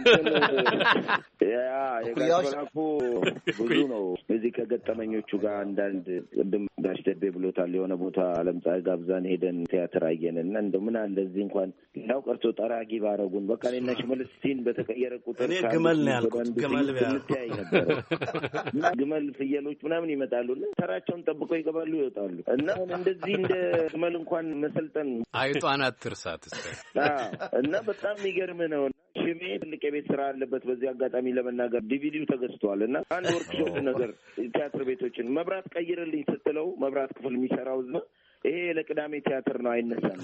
የጋሽመላኩ ብዙ ነው እዚህ ከገጠመኞቹ ጋር አንዳንድ ቅድም ጋሽ ደቤ ብሎታል የሆነ ቦታ ዓለምፀሐይ ጋብዛን ሄደን ቲያትር አየንና እንደው ምን አለ እዚህ እንኳን ሌላው ቀርቶ ጠራጊ ባረጉን በቃ እኔና ሽመልስ ሲን በተቀየረ ቁጥር እኔ ግመል ነው ያልኩት ግመል ብታይ ነበር ግመል ፍየሎች ምናምን ይመጣሉና ተራቸውን ጠብቀው ይገባሉ ይወጣሉ እና እንደዚህ እንደ ግመል እንኳን መሰልጠን አይጧን አትርሳት እና በጣም የሚገርም ነው ሽሜ ትልቅ የቤት ስራ አለበት በዚህ አጋጣሚ ለመናገር ዲቪዲው ተገዝቷል እና አንድ ወርክሾፕ ነገር ቲያትር ቤቶችን መብራት ቀይርልኝ ስትለው መብራት ክፍል የሚሰራው እዛ ይሄ ለቅዳሜ ቲያትር ነው አይነሳም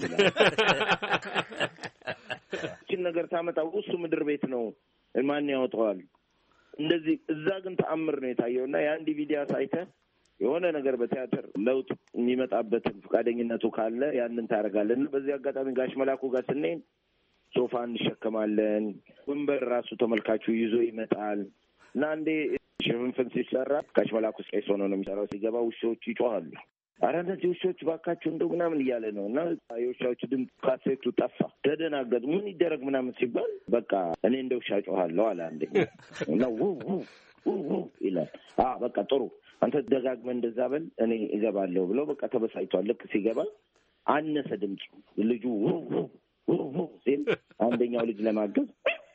እቺን ነገር ታመጣው እሱ ምድር ቤት ነው ማን ያወጣዋል እንደዚህ እዛ ግን ተአምር ነው የታየውና ያን ዲቪዲ አሳይተ የሆነ ነገር በቲያትር ለውጥ የሚመጣበትን ፈቃደኝነቱ ካለ ያንን ታረጋለን በዚህ አጋጣሚ ጋሽ መላኩ ጋር ስንሄድ ሶፋ እንሸከማለን ወንበር ራሱ ተመልካቹ ይዞ ይመጣል እና አንዴ ሽፍንፍን ሲሰራ ጋሽ መላኩ ስቄስ ሆኖ ነው የሚሰራው ሲገባ ውሾች ይጮሃሉ ኧረ እነዚህ ውሾች ባካቸው እንደው ምናምን እያለ ነው እና የውሻዎቹ ድምፅ ካሴቱ ጠፋ ተደናገጡ ምን ይደረግ ምናምን ሲባል በቃ እኔ እንደ ውሻ ጮሃለሁ አለ አንደኛ እና ው ይላል በቃ ጥሩ አንተ ደጋግመህ እንደዛ በል እኔ እገባለሁ ብሎ በቃ ተበሳጭቷል ልክ ሲገባ አነሰ ድምፁ ልጁ ሲል አንደኛው ልጅ ለማገዝ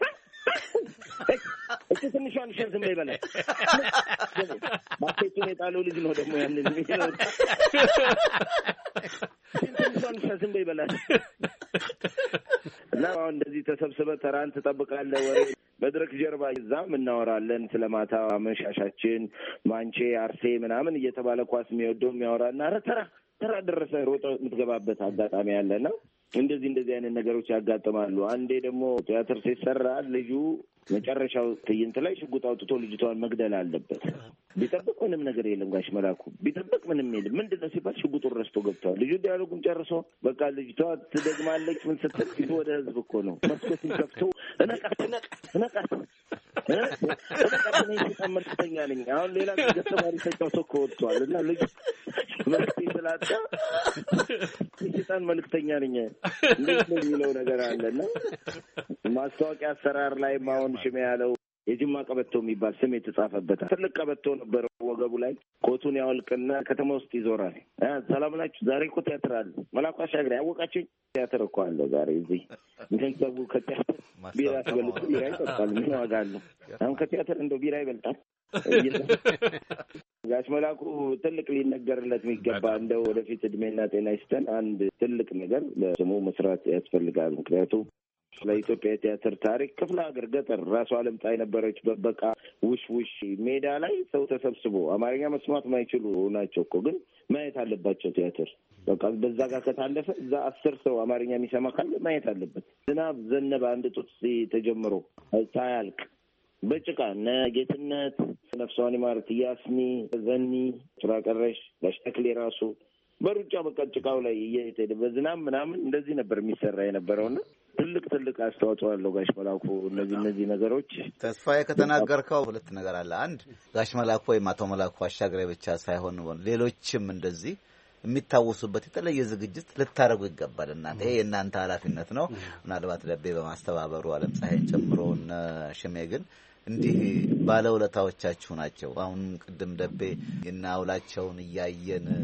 እሱ ትንሿን ዝም ይበላል ማኬቱን የጣለው ልጅ ነው ደግሞ ያንን የሚለው ትንሿን ዝም ይበላል እና እንደዚህ ተሰብስበህ ተራን ትጠብቃለህ ወሬ መድረክ ጀርባ እዛም እናወራለን ስለማታ መሻሻችን ማንቼ አርሴ ምናምን እየተባለ ኳስ የሚወደው የሚያወራና ኧረ ተራ ደረሰ ሮጦ የምትገባበት አጋጣሚ ያለና እንደዚህ አይነት ነገሮች ያጋጥማሉ አንዴ ደግሞ ቲያትር ሲሰራ ልጁ መጨረሻው ትዕይንት ላይ ሽጉጥ አውጥቶ ልጅቷን መግደል አለበት ቢጠብቅ ምንም ነገር የለም ጋሽ መላኩ ቢጠብቅ ምንም የለም ምንድነው ሲባል ሽጉጡን ረስቶ ገብቷል ልጁ ዲያሎጉን ጨርሶ በቃ ልጅቷ ትደግማለች ምን ስትል ወደ ህዝብ እኮ ነው መስኮቱን ከፍቶ እነቃት መልክተኛ ነኝ አሁን ሌላ ገጠማሪ ተጫውቶ እኮ ወጥቷል እና ልጅ መልክቴ ስላጣ የሰይጣን መልክተኛ ነኝ እንዴት ነው የሚለው ነገር አለና ማስታወቂያ አሰራር ላይ ማውን ሽሜ ያለው የጅማ ቀበቶ የሚባል ስም የተጻፈበት ትልቅ ቀበቶ ነበር ወገቡ ላይ ኮቱን ያወልቅና ከተማ ውስጥ ይዞራል ሰላም ናችሁ ዛሬ እኮ ቲያትር አለ መላኩ አሻግሬ ያወቃችሁኝ ቲያትር እኮ አለ ዛሬ እዚህ ገንዘቡ ከቲያትር ቢራ ትበልጥ ቢራ ይጠጣል ምን ዋጋ አለው አሁን ከቲያትር እንደው ቢራ ይበልጣል ጋሽ መላኩ ትልቅ ሊነገርለት የሚገባ እንደው ወደፊት እድሜና ጤና ይስጠን አንድ ትልቅ ነገር ለስሙ መስራት ያስፈልጋል ምክንያቱም ለኢትዮጵያ ቲያትር ታሪክ ክፍለ ሀገር ገጠር ራሱ ዓለምፀሐይ ነበረች በበቃ ውሽ ሜዳ ላይ ሰው ተሰብስቦ አማርኛ መስማት ማይችሉ ናቸው እኮ ግን ማየት አለባቸው ቲያትር በቃ በዛ ጋር ከታለፈ እዛ 10 ሰው አማርኛ የሚሰማ ካለ ማየት አለበት ዝናብ ዘነበ አንድ ጡት ተጀምሮ ሳያልቅ በጭቃ ጌትነት ነፍሷን ይማርት ያስኒ ዘኒ ስራቀረሽ ለሽተክሌ ራሱ በሩጫ በቃ ጭቃው ላይ እየሄደ በዝናብ ምናምን እንደዚህ ነበር የሚሰራ የነበረውና ትልቅ አስተዋጽኦ አለው ጋሽ መላኩ እነዚህ ነገሮች ተስፋዬ ከተናገርከው ሁለት ነገር አለ አንድ ጋሽ መላኩ ወይ አቶ መላኩ አሻግሬ ብቻ ሳይሆን ሌሎችም እንደዚህ የሚታወሱበት የተለየ ዝግጅት ልታረጉ ይገባልና ይሄ የእናንተ ኃላፊነት ነው ምናልባት ደቤ በማስተባበሩ ዓለምፀሐይን ጨምሮ እና ሽሜ ግን እንዲህ ባለውለታዎቻችሁ ናቸው አሁን ቅድም ደቤ እና አውላቸውን እያየን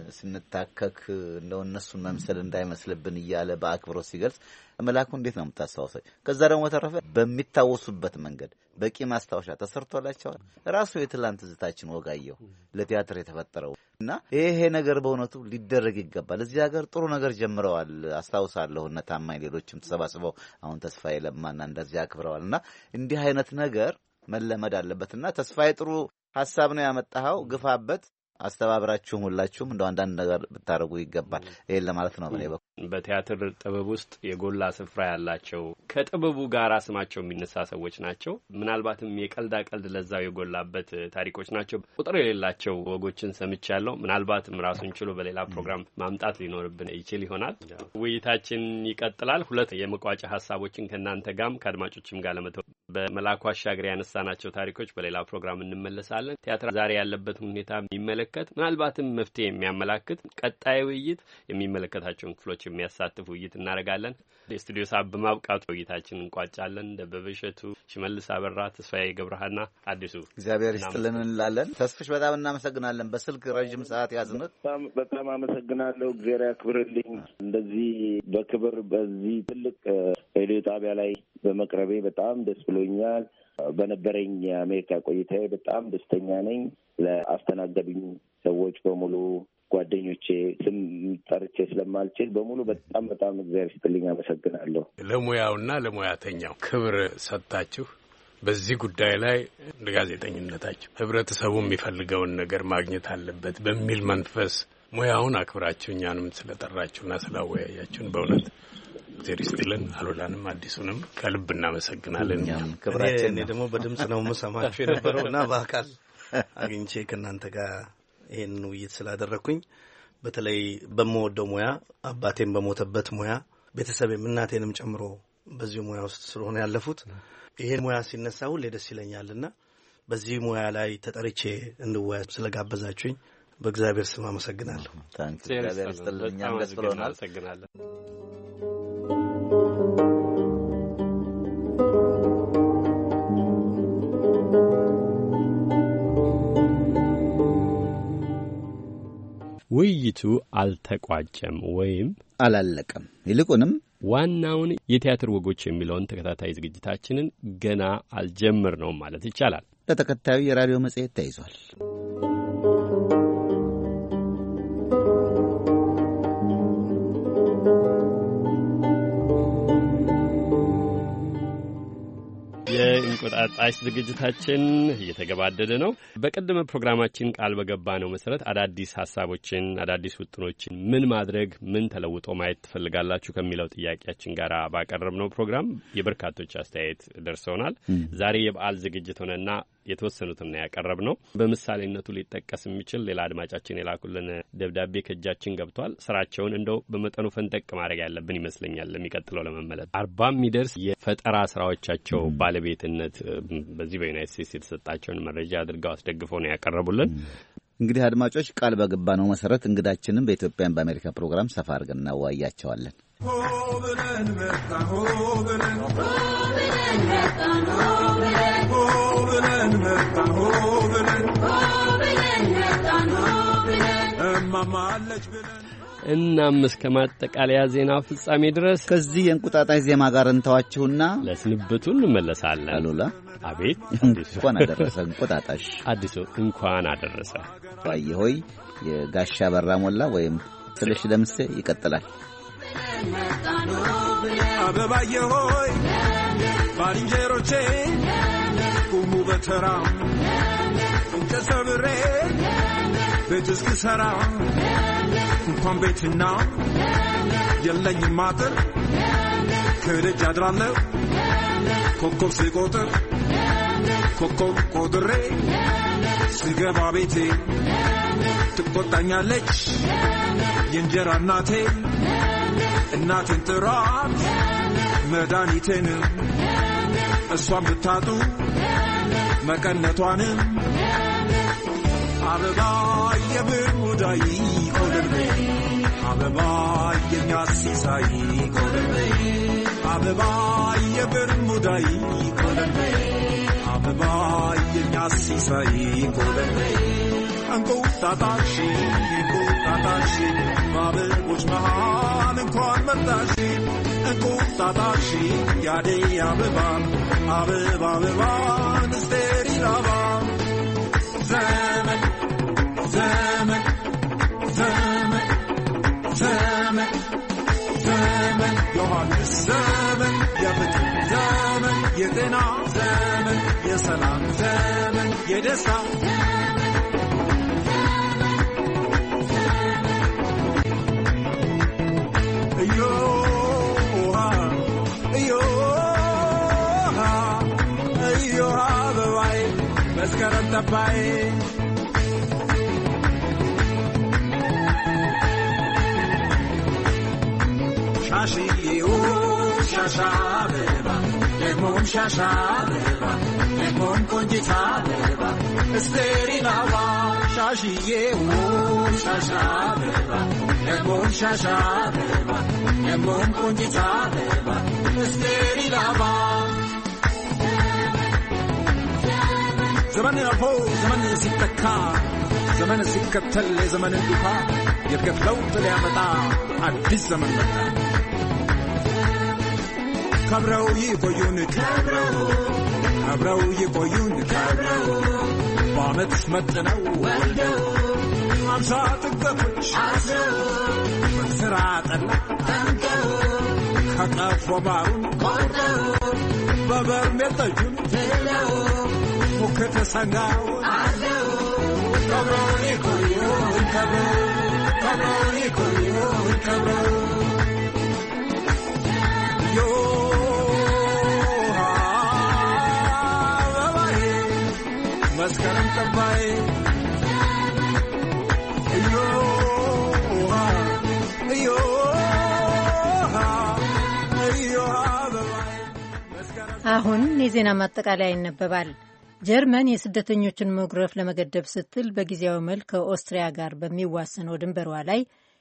ስንታከክ እንደው እነሱን መምሰል እንዳይመስልብን እያለ በአክብሮት ሲገልጽ መላኩ እንዴት ነው የምታስታውሰው? ከዛ ደግሞ ተረፈ በሚታወሱበት መንገድ በቂ ማስታወሻ ተሰርቶላቸዋል። ራሱ የትላንት ዝታችን ወጋየሁ ለቲያትር የተፈጠረው እና ይሄ ነገር በእውነቱ ሊደረግ ይገባል። እዚህ ሀገር ጥሩ ነገር ጀምረዋል። አስታውሳለሁ እነ ታማኝ ሌሎችም ተሰባስበው አሁን ተስፋዬ ለማና እንደዚህ አክብረዋል። እና እንዲህ አይነት ነገር መለመድ አለበትና ተስፋዬ ጥሩ ሐሳብ ነው ያመጣኸው። ግፋበት። አስተባብራችሁም ሁላችሁም እንደው አንዳንድ ነገር ብታረጉ ይገባል። ይሄን ለማለት ነው። በቲያትር ጥበብ ውስጥ የጎላ ስፍራ ያላቸው ከጥበቡ ጋር ስማቸው የሚነሳ ሰዎች ናቸው። ምናልባትም የቀልዳ ቀልድ ለዛው የጎላበት ታሪኮች ናቸው። ቁጥር የሌላቸው ወጎችን ሰምቻለሁ። ምናልባትም ራሱን ችሎ በሌላ ፕሮግራም ማምጣት ሊኖርብን ይችል ይሆናል። ውይይታችን ይቀጥላል። ሁለት የመቋጫ ሀሳቦችን ከእናንተ ጋርም ከአድማጮችም ጋር ለመተው በመላኩ አሻግሬ ያነሳናቸው ታሪኮች በሌላ ፕሮግራም እንመለሳለን። ቲያትር ዛሬ ያለበትን ሁኔታ የሚመለከት ምናልባትም መፍትሄ የሚያመላክት ቀጣይ ውይይት የሚመለከታቸውን ክፍሎች የሚያሳትፍ ውይይት እናደርጋለን። የስቱዲዮ ሰዓት በማብቃቱ ውይይታችንን እንቋጫለን። ደበበ እሸቱ፣ ሽመልስ አበራ፣ ተስፋዬ ገብረሃና አዲሱ እግዚአብሔር ይስጥልን እንላለን። ተስፍሽ በጣም እናመሰግናለን። በስልክ ረጅም ሰዓት ያዝነት በጣም አመሰግናለሁ። እግዚአብሔር ያክብርልኝ። እንደዚህ በክብር በዚህ ትልቅ ሬዲዮ ጣቢያ ላይ በመቅረቤ በጣም ደስ ብሎኛል። በነበረኝ የአሜሪካ ቆይታዬ በጣም ደስተኛ ነኝ። ለአስተናገዱኝ ሰዎች በሙሉ ጓደኞቼ ስም ጠርቼ ስለማልችል በሙሉ በጣም እግዚአብሔር ይስጥልኝ፣ አመሰግናለሁ። ለሙያውና ለሙያተኛው ክብር ሰጥታችሁ በዚህ ጉዳይ ላይ ለጋዜጠኝነታችሁ ህብረተሰቡ የሚፈልገውን ነገር ማግኘት አለበት በሚል መንፈስ ሙያውን አክብራችሁ እኛንም ስለጠራችሁና ስላወያያችሁን በእውነት እግዚአብሔር ይስጥልን። አሉላንም አዲሱንም ከልብ እናመሰግናለን። እኔ ደግሞ በድምጽ ነው የምሰማችሁ የነበረውና በአካል አግኝቼ ከእናንተ ጋር ይሄንን ውይይት ስላደረኩኝ በተለይ በመወደው ሙያ አባቴም በሞተበት ሙያ ቤተሰቤም እናቴንም ጨምሮ በዚህ ሙያ ውስጥ ስለሆነ ያለፉት ይሄን ሙያ ሲነሳ ሁሌ ደስ ይለኛልና በዚህ ሙያ ላይ ተጠርቼ እንድወያ ስለጋበዛችሁኝ በእግዚአብሔር ስም አመሰግናለሁ። እግዚአብሔር ይስጥልን። እኛም ደስ ብሎናል። አመሰግናለሁ። ውይይቱ አልተቋጨም ወይም አላለቀም። ይልቁንም ዋናውን የቲያትር ወጎች የሚለውን ተከታታይ ዝግጅታችንን ገና አልጀመርነውም ማለት ይቻላል። ለተከታዩ የራዲዮ መጽሔት ተይዟል። የእንቁጣጣሽ ዝግጅታችን እየተገባደደ ነው። በቀደመ ፕሮግራማችን ቃል በገባ ነው መሰረት አዳዲስ ሀሳቦችን፣ አዳዲስ ውጥኖችን ምን ማድረግ ምን ተለውጦ ማየት ትፈልጋላችሁ ከሚለው ጥያቄያችን ጋር ባቀረብነው ፕሮግራም የበርካቶች አስተያየት ደርሰውናል። ዛሬ የበዓል ዝግጅት ሆነና የተወሰኑትን ያቀረብ ነው። በምሳሌነቱ ሊጠቀስ የሚችል ሌላ አድማጫችን የላኩልን ደብዳቤ ከእጃችን ገብቷል። ስራቸውን እንደው በመጠኑ ፈንጠቅ ማድረግ ያለብን ይመስለኛል። ለሚቀጥለው ለመመለስ 40 የሚደርስ የፈጠራ ስራዎቻቸው ባለቤትነት በዚህ በዩናይትድ ስቴትስ የተሰጣቸውን መረጃ አድርገው አስደግፈው ነው ያቀረቡልን። እንግዲህ አድማጮች ቃል በገባ ነው መሰረት እንግዳችንም በኢትዮጵያን በአሜሪካ ፕሮግራም ሰፋ አድርገን እናዋያቸዋለን። ብለን መጣ ብለን መጣ ብለን መጣ ብለን እማማለች ብለን እናም እስከ ማጠቃለያ ዜና ፍጻሜ ድረስ ከዚህ የእንቁጣጣሽ ዜማ ጋር እንተዋችሁና ለስንብቱ እንመለሳለን። አሉላ አቤት እንኳን አደረሰ እንቁጣጣሽ። አዲሱ እንኳን አደረሰ። ባየ ሆይ የጋሻ በራ ሞላ ወይም ስለሽ ደምሴ ይቀጥላል። አበባየ ሆይ ባልንጀሮቼ ቁሙ በተራ እንጨት ሰብሬ ቤት እስክሰራ እንኳን ቤትና የለኝም አጥር ከደጅ አድራለሁ ኮከብ ስቆጥር ኮከብ ቆጥሬ ስገባ ቤቴ ትቆጣኛለች የእንጀራ እናቴ እናቴን ጥራት መድኃኒቴን እሷን ብታጡ መቀነቷንም አበባ የብርሙዳይ ኮለልበይ አበባ የኛ ሲሳይ ኮለልበይ አበባ የብርሙዳይ ኮለልበይ አበባ የኛ ሲሳይ ኮለልበይ እንቁጣጣሽ እንቁጣጣሽ በአበቦች መሃል እንኳን መጣሽ እንቁጣጣሽ ያደይ አበባ አበባ አበባን ስቴሪል አበባ ዘመን ዘመን ዘመን ዘመን ዘመን ዮሐንስ ዘመን የፍቅር ዘመን የጤና ዘመን የሰላም ዘመን የደስታ መስከረም ጠባይ ሻሽዬው ሻሻ አበባ ደግሞም ሻሻ አበባ ደግሞም ቆንጂት አበባ ስቴሪል አበባ ሻሽዬው ሻሻ አበባ ደግሞም ሻሻ አበባ ደግሞም ቆንጂት አበባ ስቴሪል አበባ ዘመን አልፎ ዘመን ሲተካ ዘመን ሲከተል የዘመንን ዱካ የእድገት ለውጥ ሊያመጣ አዲስ ዘመን መጣ ከብረው ይቆዩን ከብረው ይቆዩን ከብረው በዓመት መጥነው ወልደው አምሳ ጥገቶች በስራ ጠላ ጠንቀው ከቀፎ ማሩን ቆርጠው በበርሜል ጠጁን ትለው ሙክት ሰንጋው አዘው ከብረው ይቆዩን ከብረው ይቆዩን ከብረው መስከረም ጠባይ አሁን የዜና ማጠቃለያ ይነበባል። ጀርመን የስደተኞችን መጉረፍ ለመገደብ ስትል በጊዜያዊ መልክ ከኦስትሪያ ጋር በሚዋሰነው ድንበሯ ላይ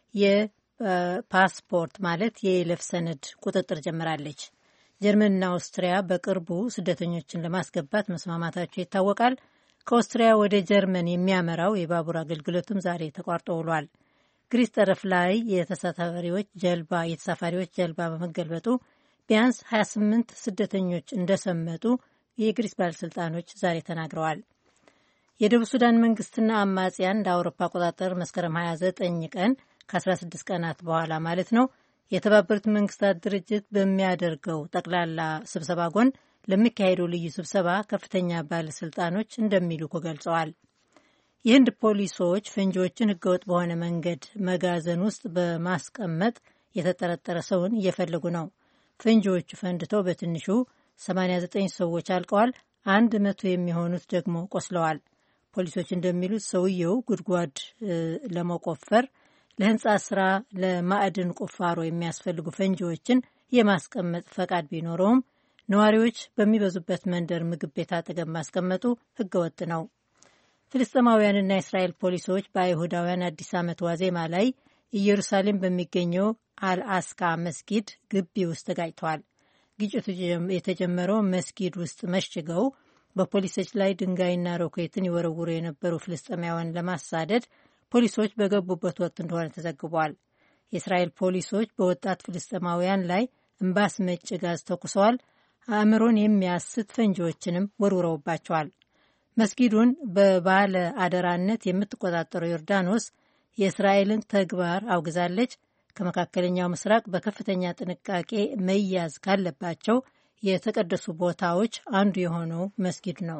የፓስፖርት ማለት የይለፍ ሰነድ ቁጥጥር ጀምራለች። ጀርመንና ኦስትሪያ በቅርቡ ስደተኞችን ለማስገባት መስማማታቸው ይታወቃል። ከኦስትሪያ ወደ ጀርመን የሚያመራው የባቡር አገልግሎትም ዛሬ ተቋርጦ ውሏል። ግሪስ ጠረፍ ላይ የተሳፋሪዎች ጀልባ በመገልበጡ ቢያንስ 28 ስደተኞች እንደሰመጡ የግሪስ ባለሥልጣኖች ዛሬ ተናግረዋል። የደቡብ ሱዳን መንግስትና አማጽያን እንደ አውሮፓ አቆጣጠር መስከረም 29 ቀን ከ16 ቀናት በኋላ ማለት ነው የተባበሩት መንግስታት ድርጅት በሚያደርገው ጠቅላላ ስብሰባ ጎን ለሚካሄደው ልዩ ስብሰባ ከፍተኛ ባለሥልጣኖች እንደሚልኩ ገልጸዋል። የህንድ ፖሊሶች ፈንጂዎችን ህገወጥ በሆነ መንገድ መጋዘን ውስጥ በማስቀመጥ የተጠረጠረ ሰውን እየፈለጉ ነው። ፈንጂዎቹ ፈንድተው በትንሹ 89 ሰዎች አልቀዋል፣ 100 የሚሆኑት ደግሞ ቆስለዋል። ፖሊሶች እንደሚሉት ሰውየው ጉድጓድ ለመቆፈር፣ ለህንፃ ስራ፣ ለማዕድን ቁፋሮ የሚያስፈልጉ ፈንጂዎችን የማስቀመጥ ፈቃድ ቢኖረውም ነዋሪዎች በሚበዙበት መንደር ምግብ ቤት አጠገብ ማስቀመጡ ህገወጥ ነው። ፍልስጤማውያንና የእስራኤል ፖሊሶች በአይሁዳውያን አዲስ ዓመት ዋዜማ ላይ ኢየሩሳሌም በሚገኘው አልአስካ መስጊድ ግቢ ውስጥ ተጋጭተዋል። ግጭቱ የተጀመረው መስጊድ ውስጥ መሽገው በፖሊሶች ላይ ድንጋይና ሮኬትን ይወረውሩ የነበሩ ፍልስጤማውያን ለማሳደድ ፖሊሶች በገቡበት ወቅት እንደሆነ ተዘግቧል። የእስራኤል ፖሊሶች በወጣት ፍልስጤማውያን ላይ እምባስ መጭ ጋዝ ተኩሰዋል። አእምሮን የሚያስት ፈንጂዎችንም ወርውረውባቸዋል። መስጊዱን በባለ አደራነት የምትቆጣጠረው ዮርዳኖስ የእስራኤልን ተግባር አውግዛለች። ከመካከለኛው ምስራቅ በከፍተኛ ጥንቃቄ መያዝ ካለባቸው የተቀደሱ ቦታዎች አንዱ የሆነው መስጊድ ነው።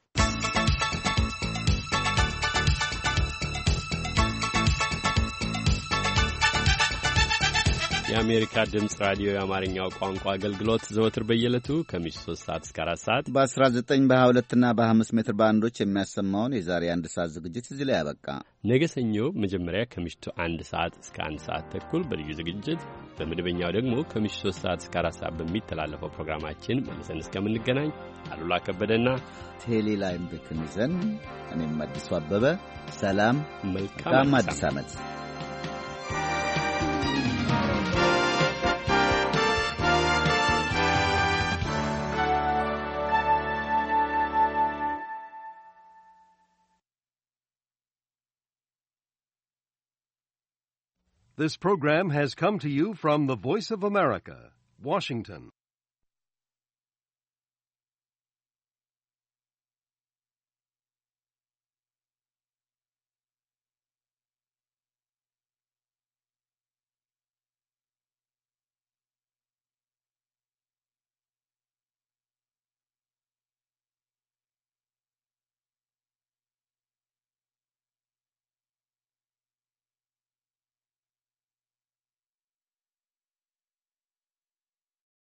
የአሜሪካ ድምፅ ራዲዮ የአማርኛው ቋንቋ አገልግሎት ዘወትር በየዕለቱ ከምሽቱ 3 ሰዓት እስከ 4 ሰዓት በ19 በ22 እና በ25 ሜትር ባንዶች የሚያሰማውን የዛሬ 1 ሰዓት ዝግጅት እዚህ ላይ ያበቃ። ነገ ሰኞ መጀመሪያ ከምሽቱ 1 ሰዓት እስከ 1 ሰዓት ተኩል በልዩ ዝግጅት፣ በመደበኛው ደግሞ ከምሽቱ 3 ሰዓት እስከ 4 ሰዓት በሚተላለፈው ፕሮግራማችን መልሰን እስከምንገናኝ አሉላ ከበደና ቴሌ ላይም ቤክን ይዘን እኔም አዲሱ አበበ ሰላም፣ መልካም አዲስ ዓመት። This program has come to you from the Voice of America, Washington.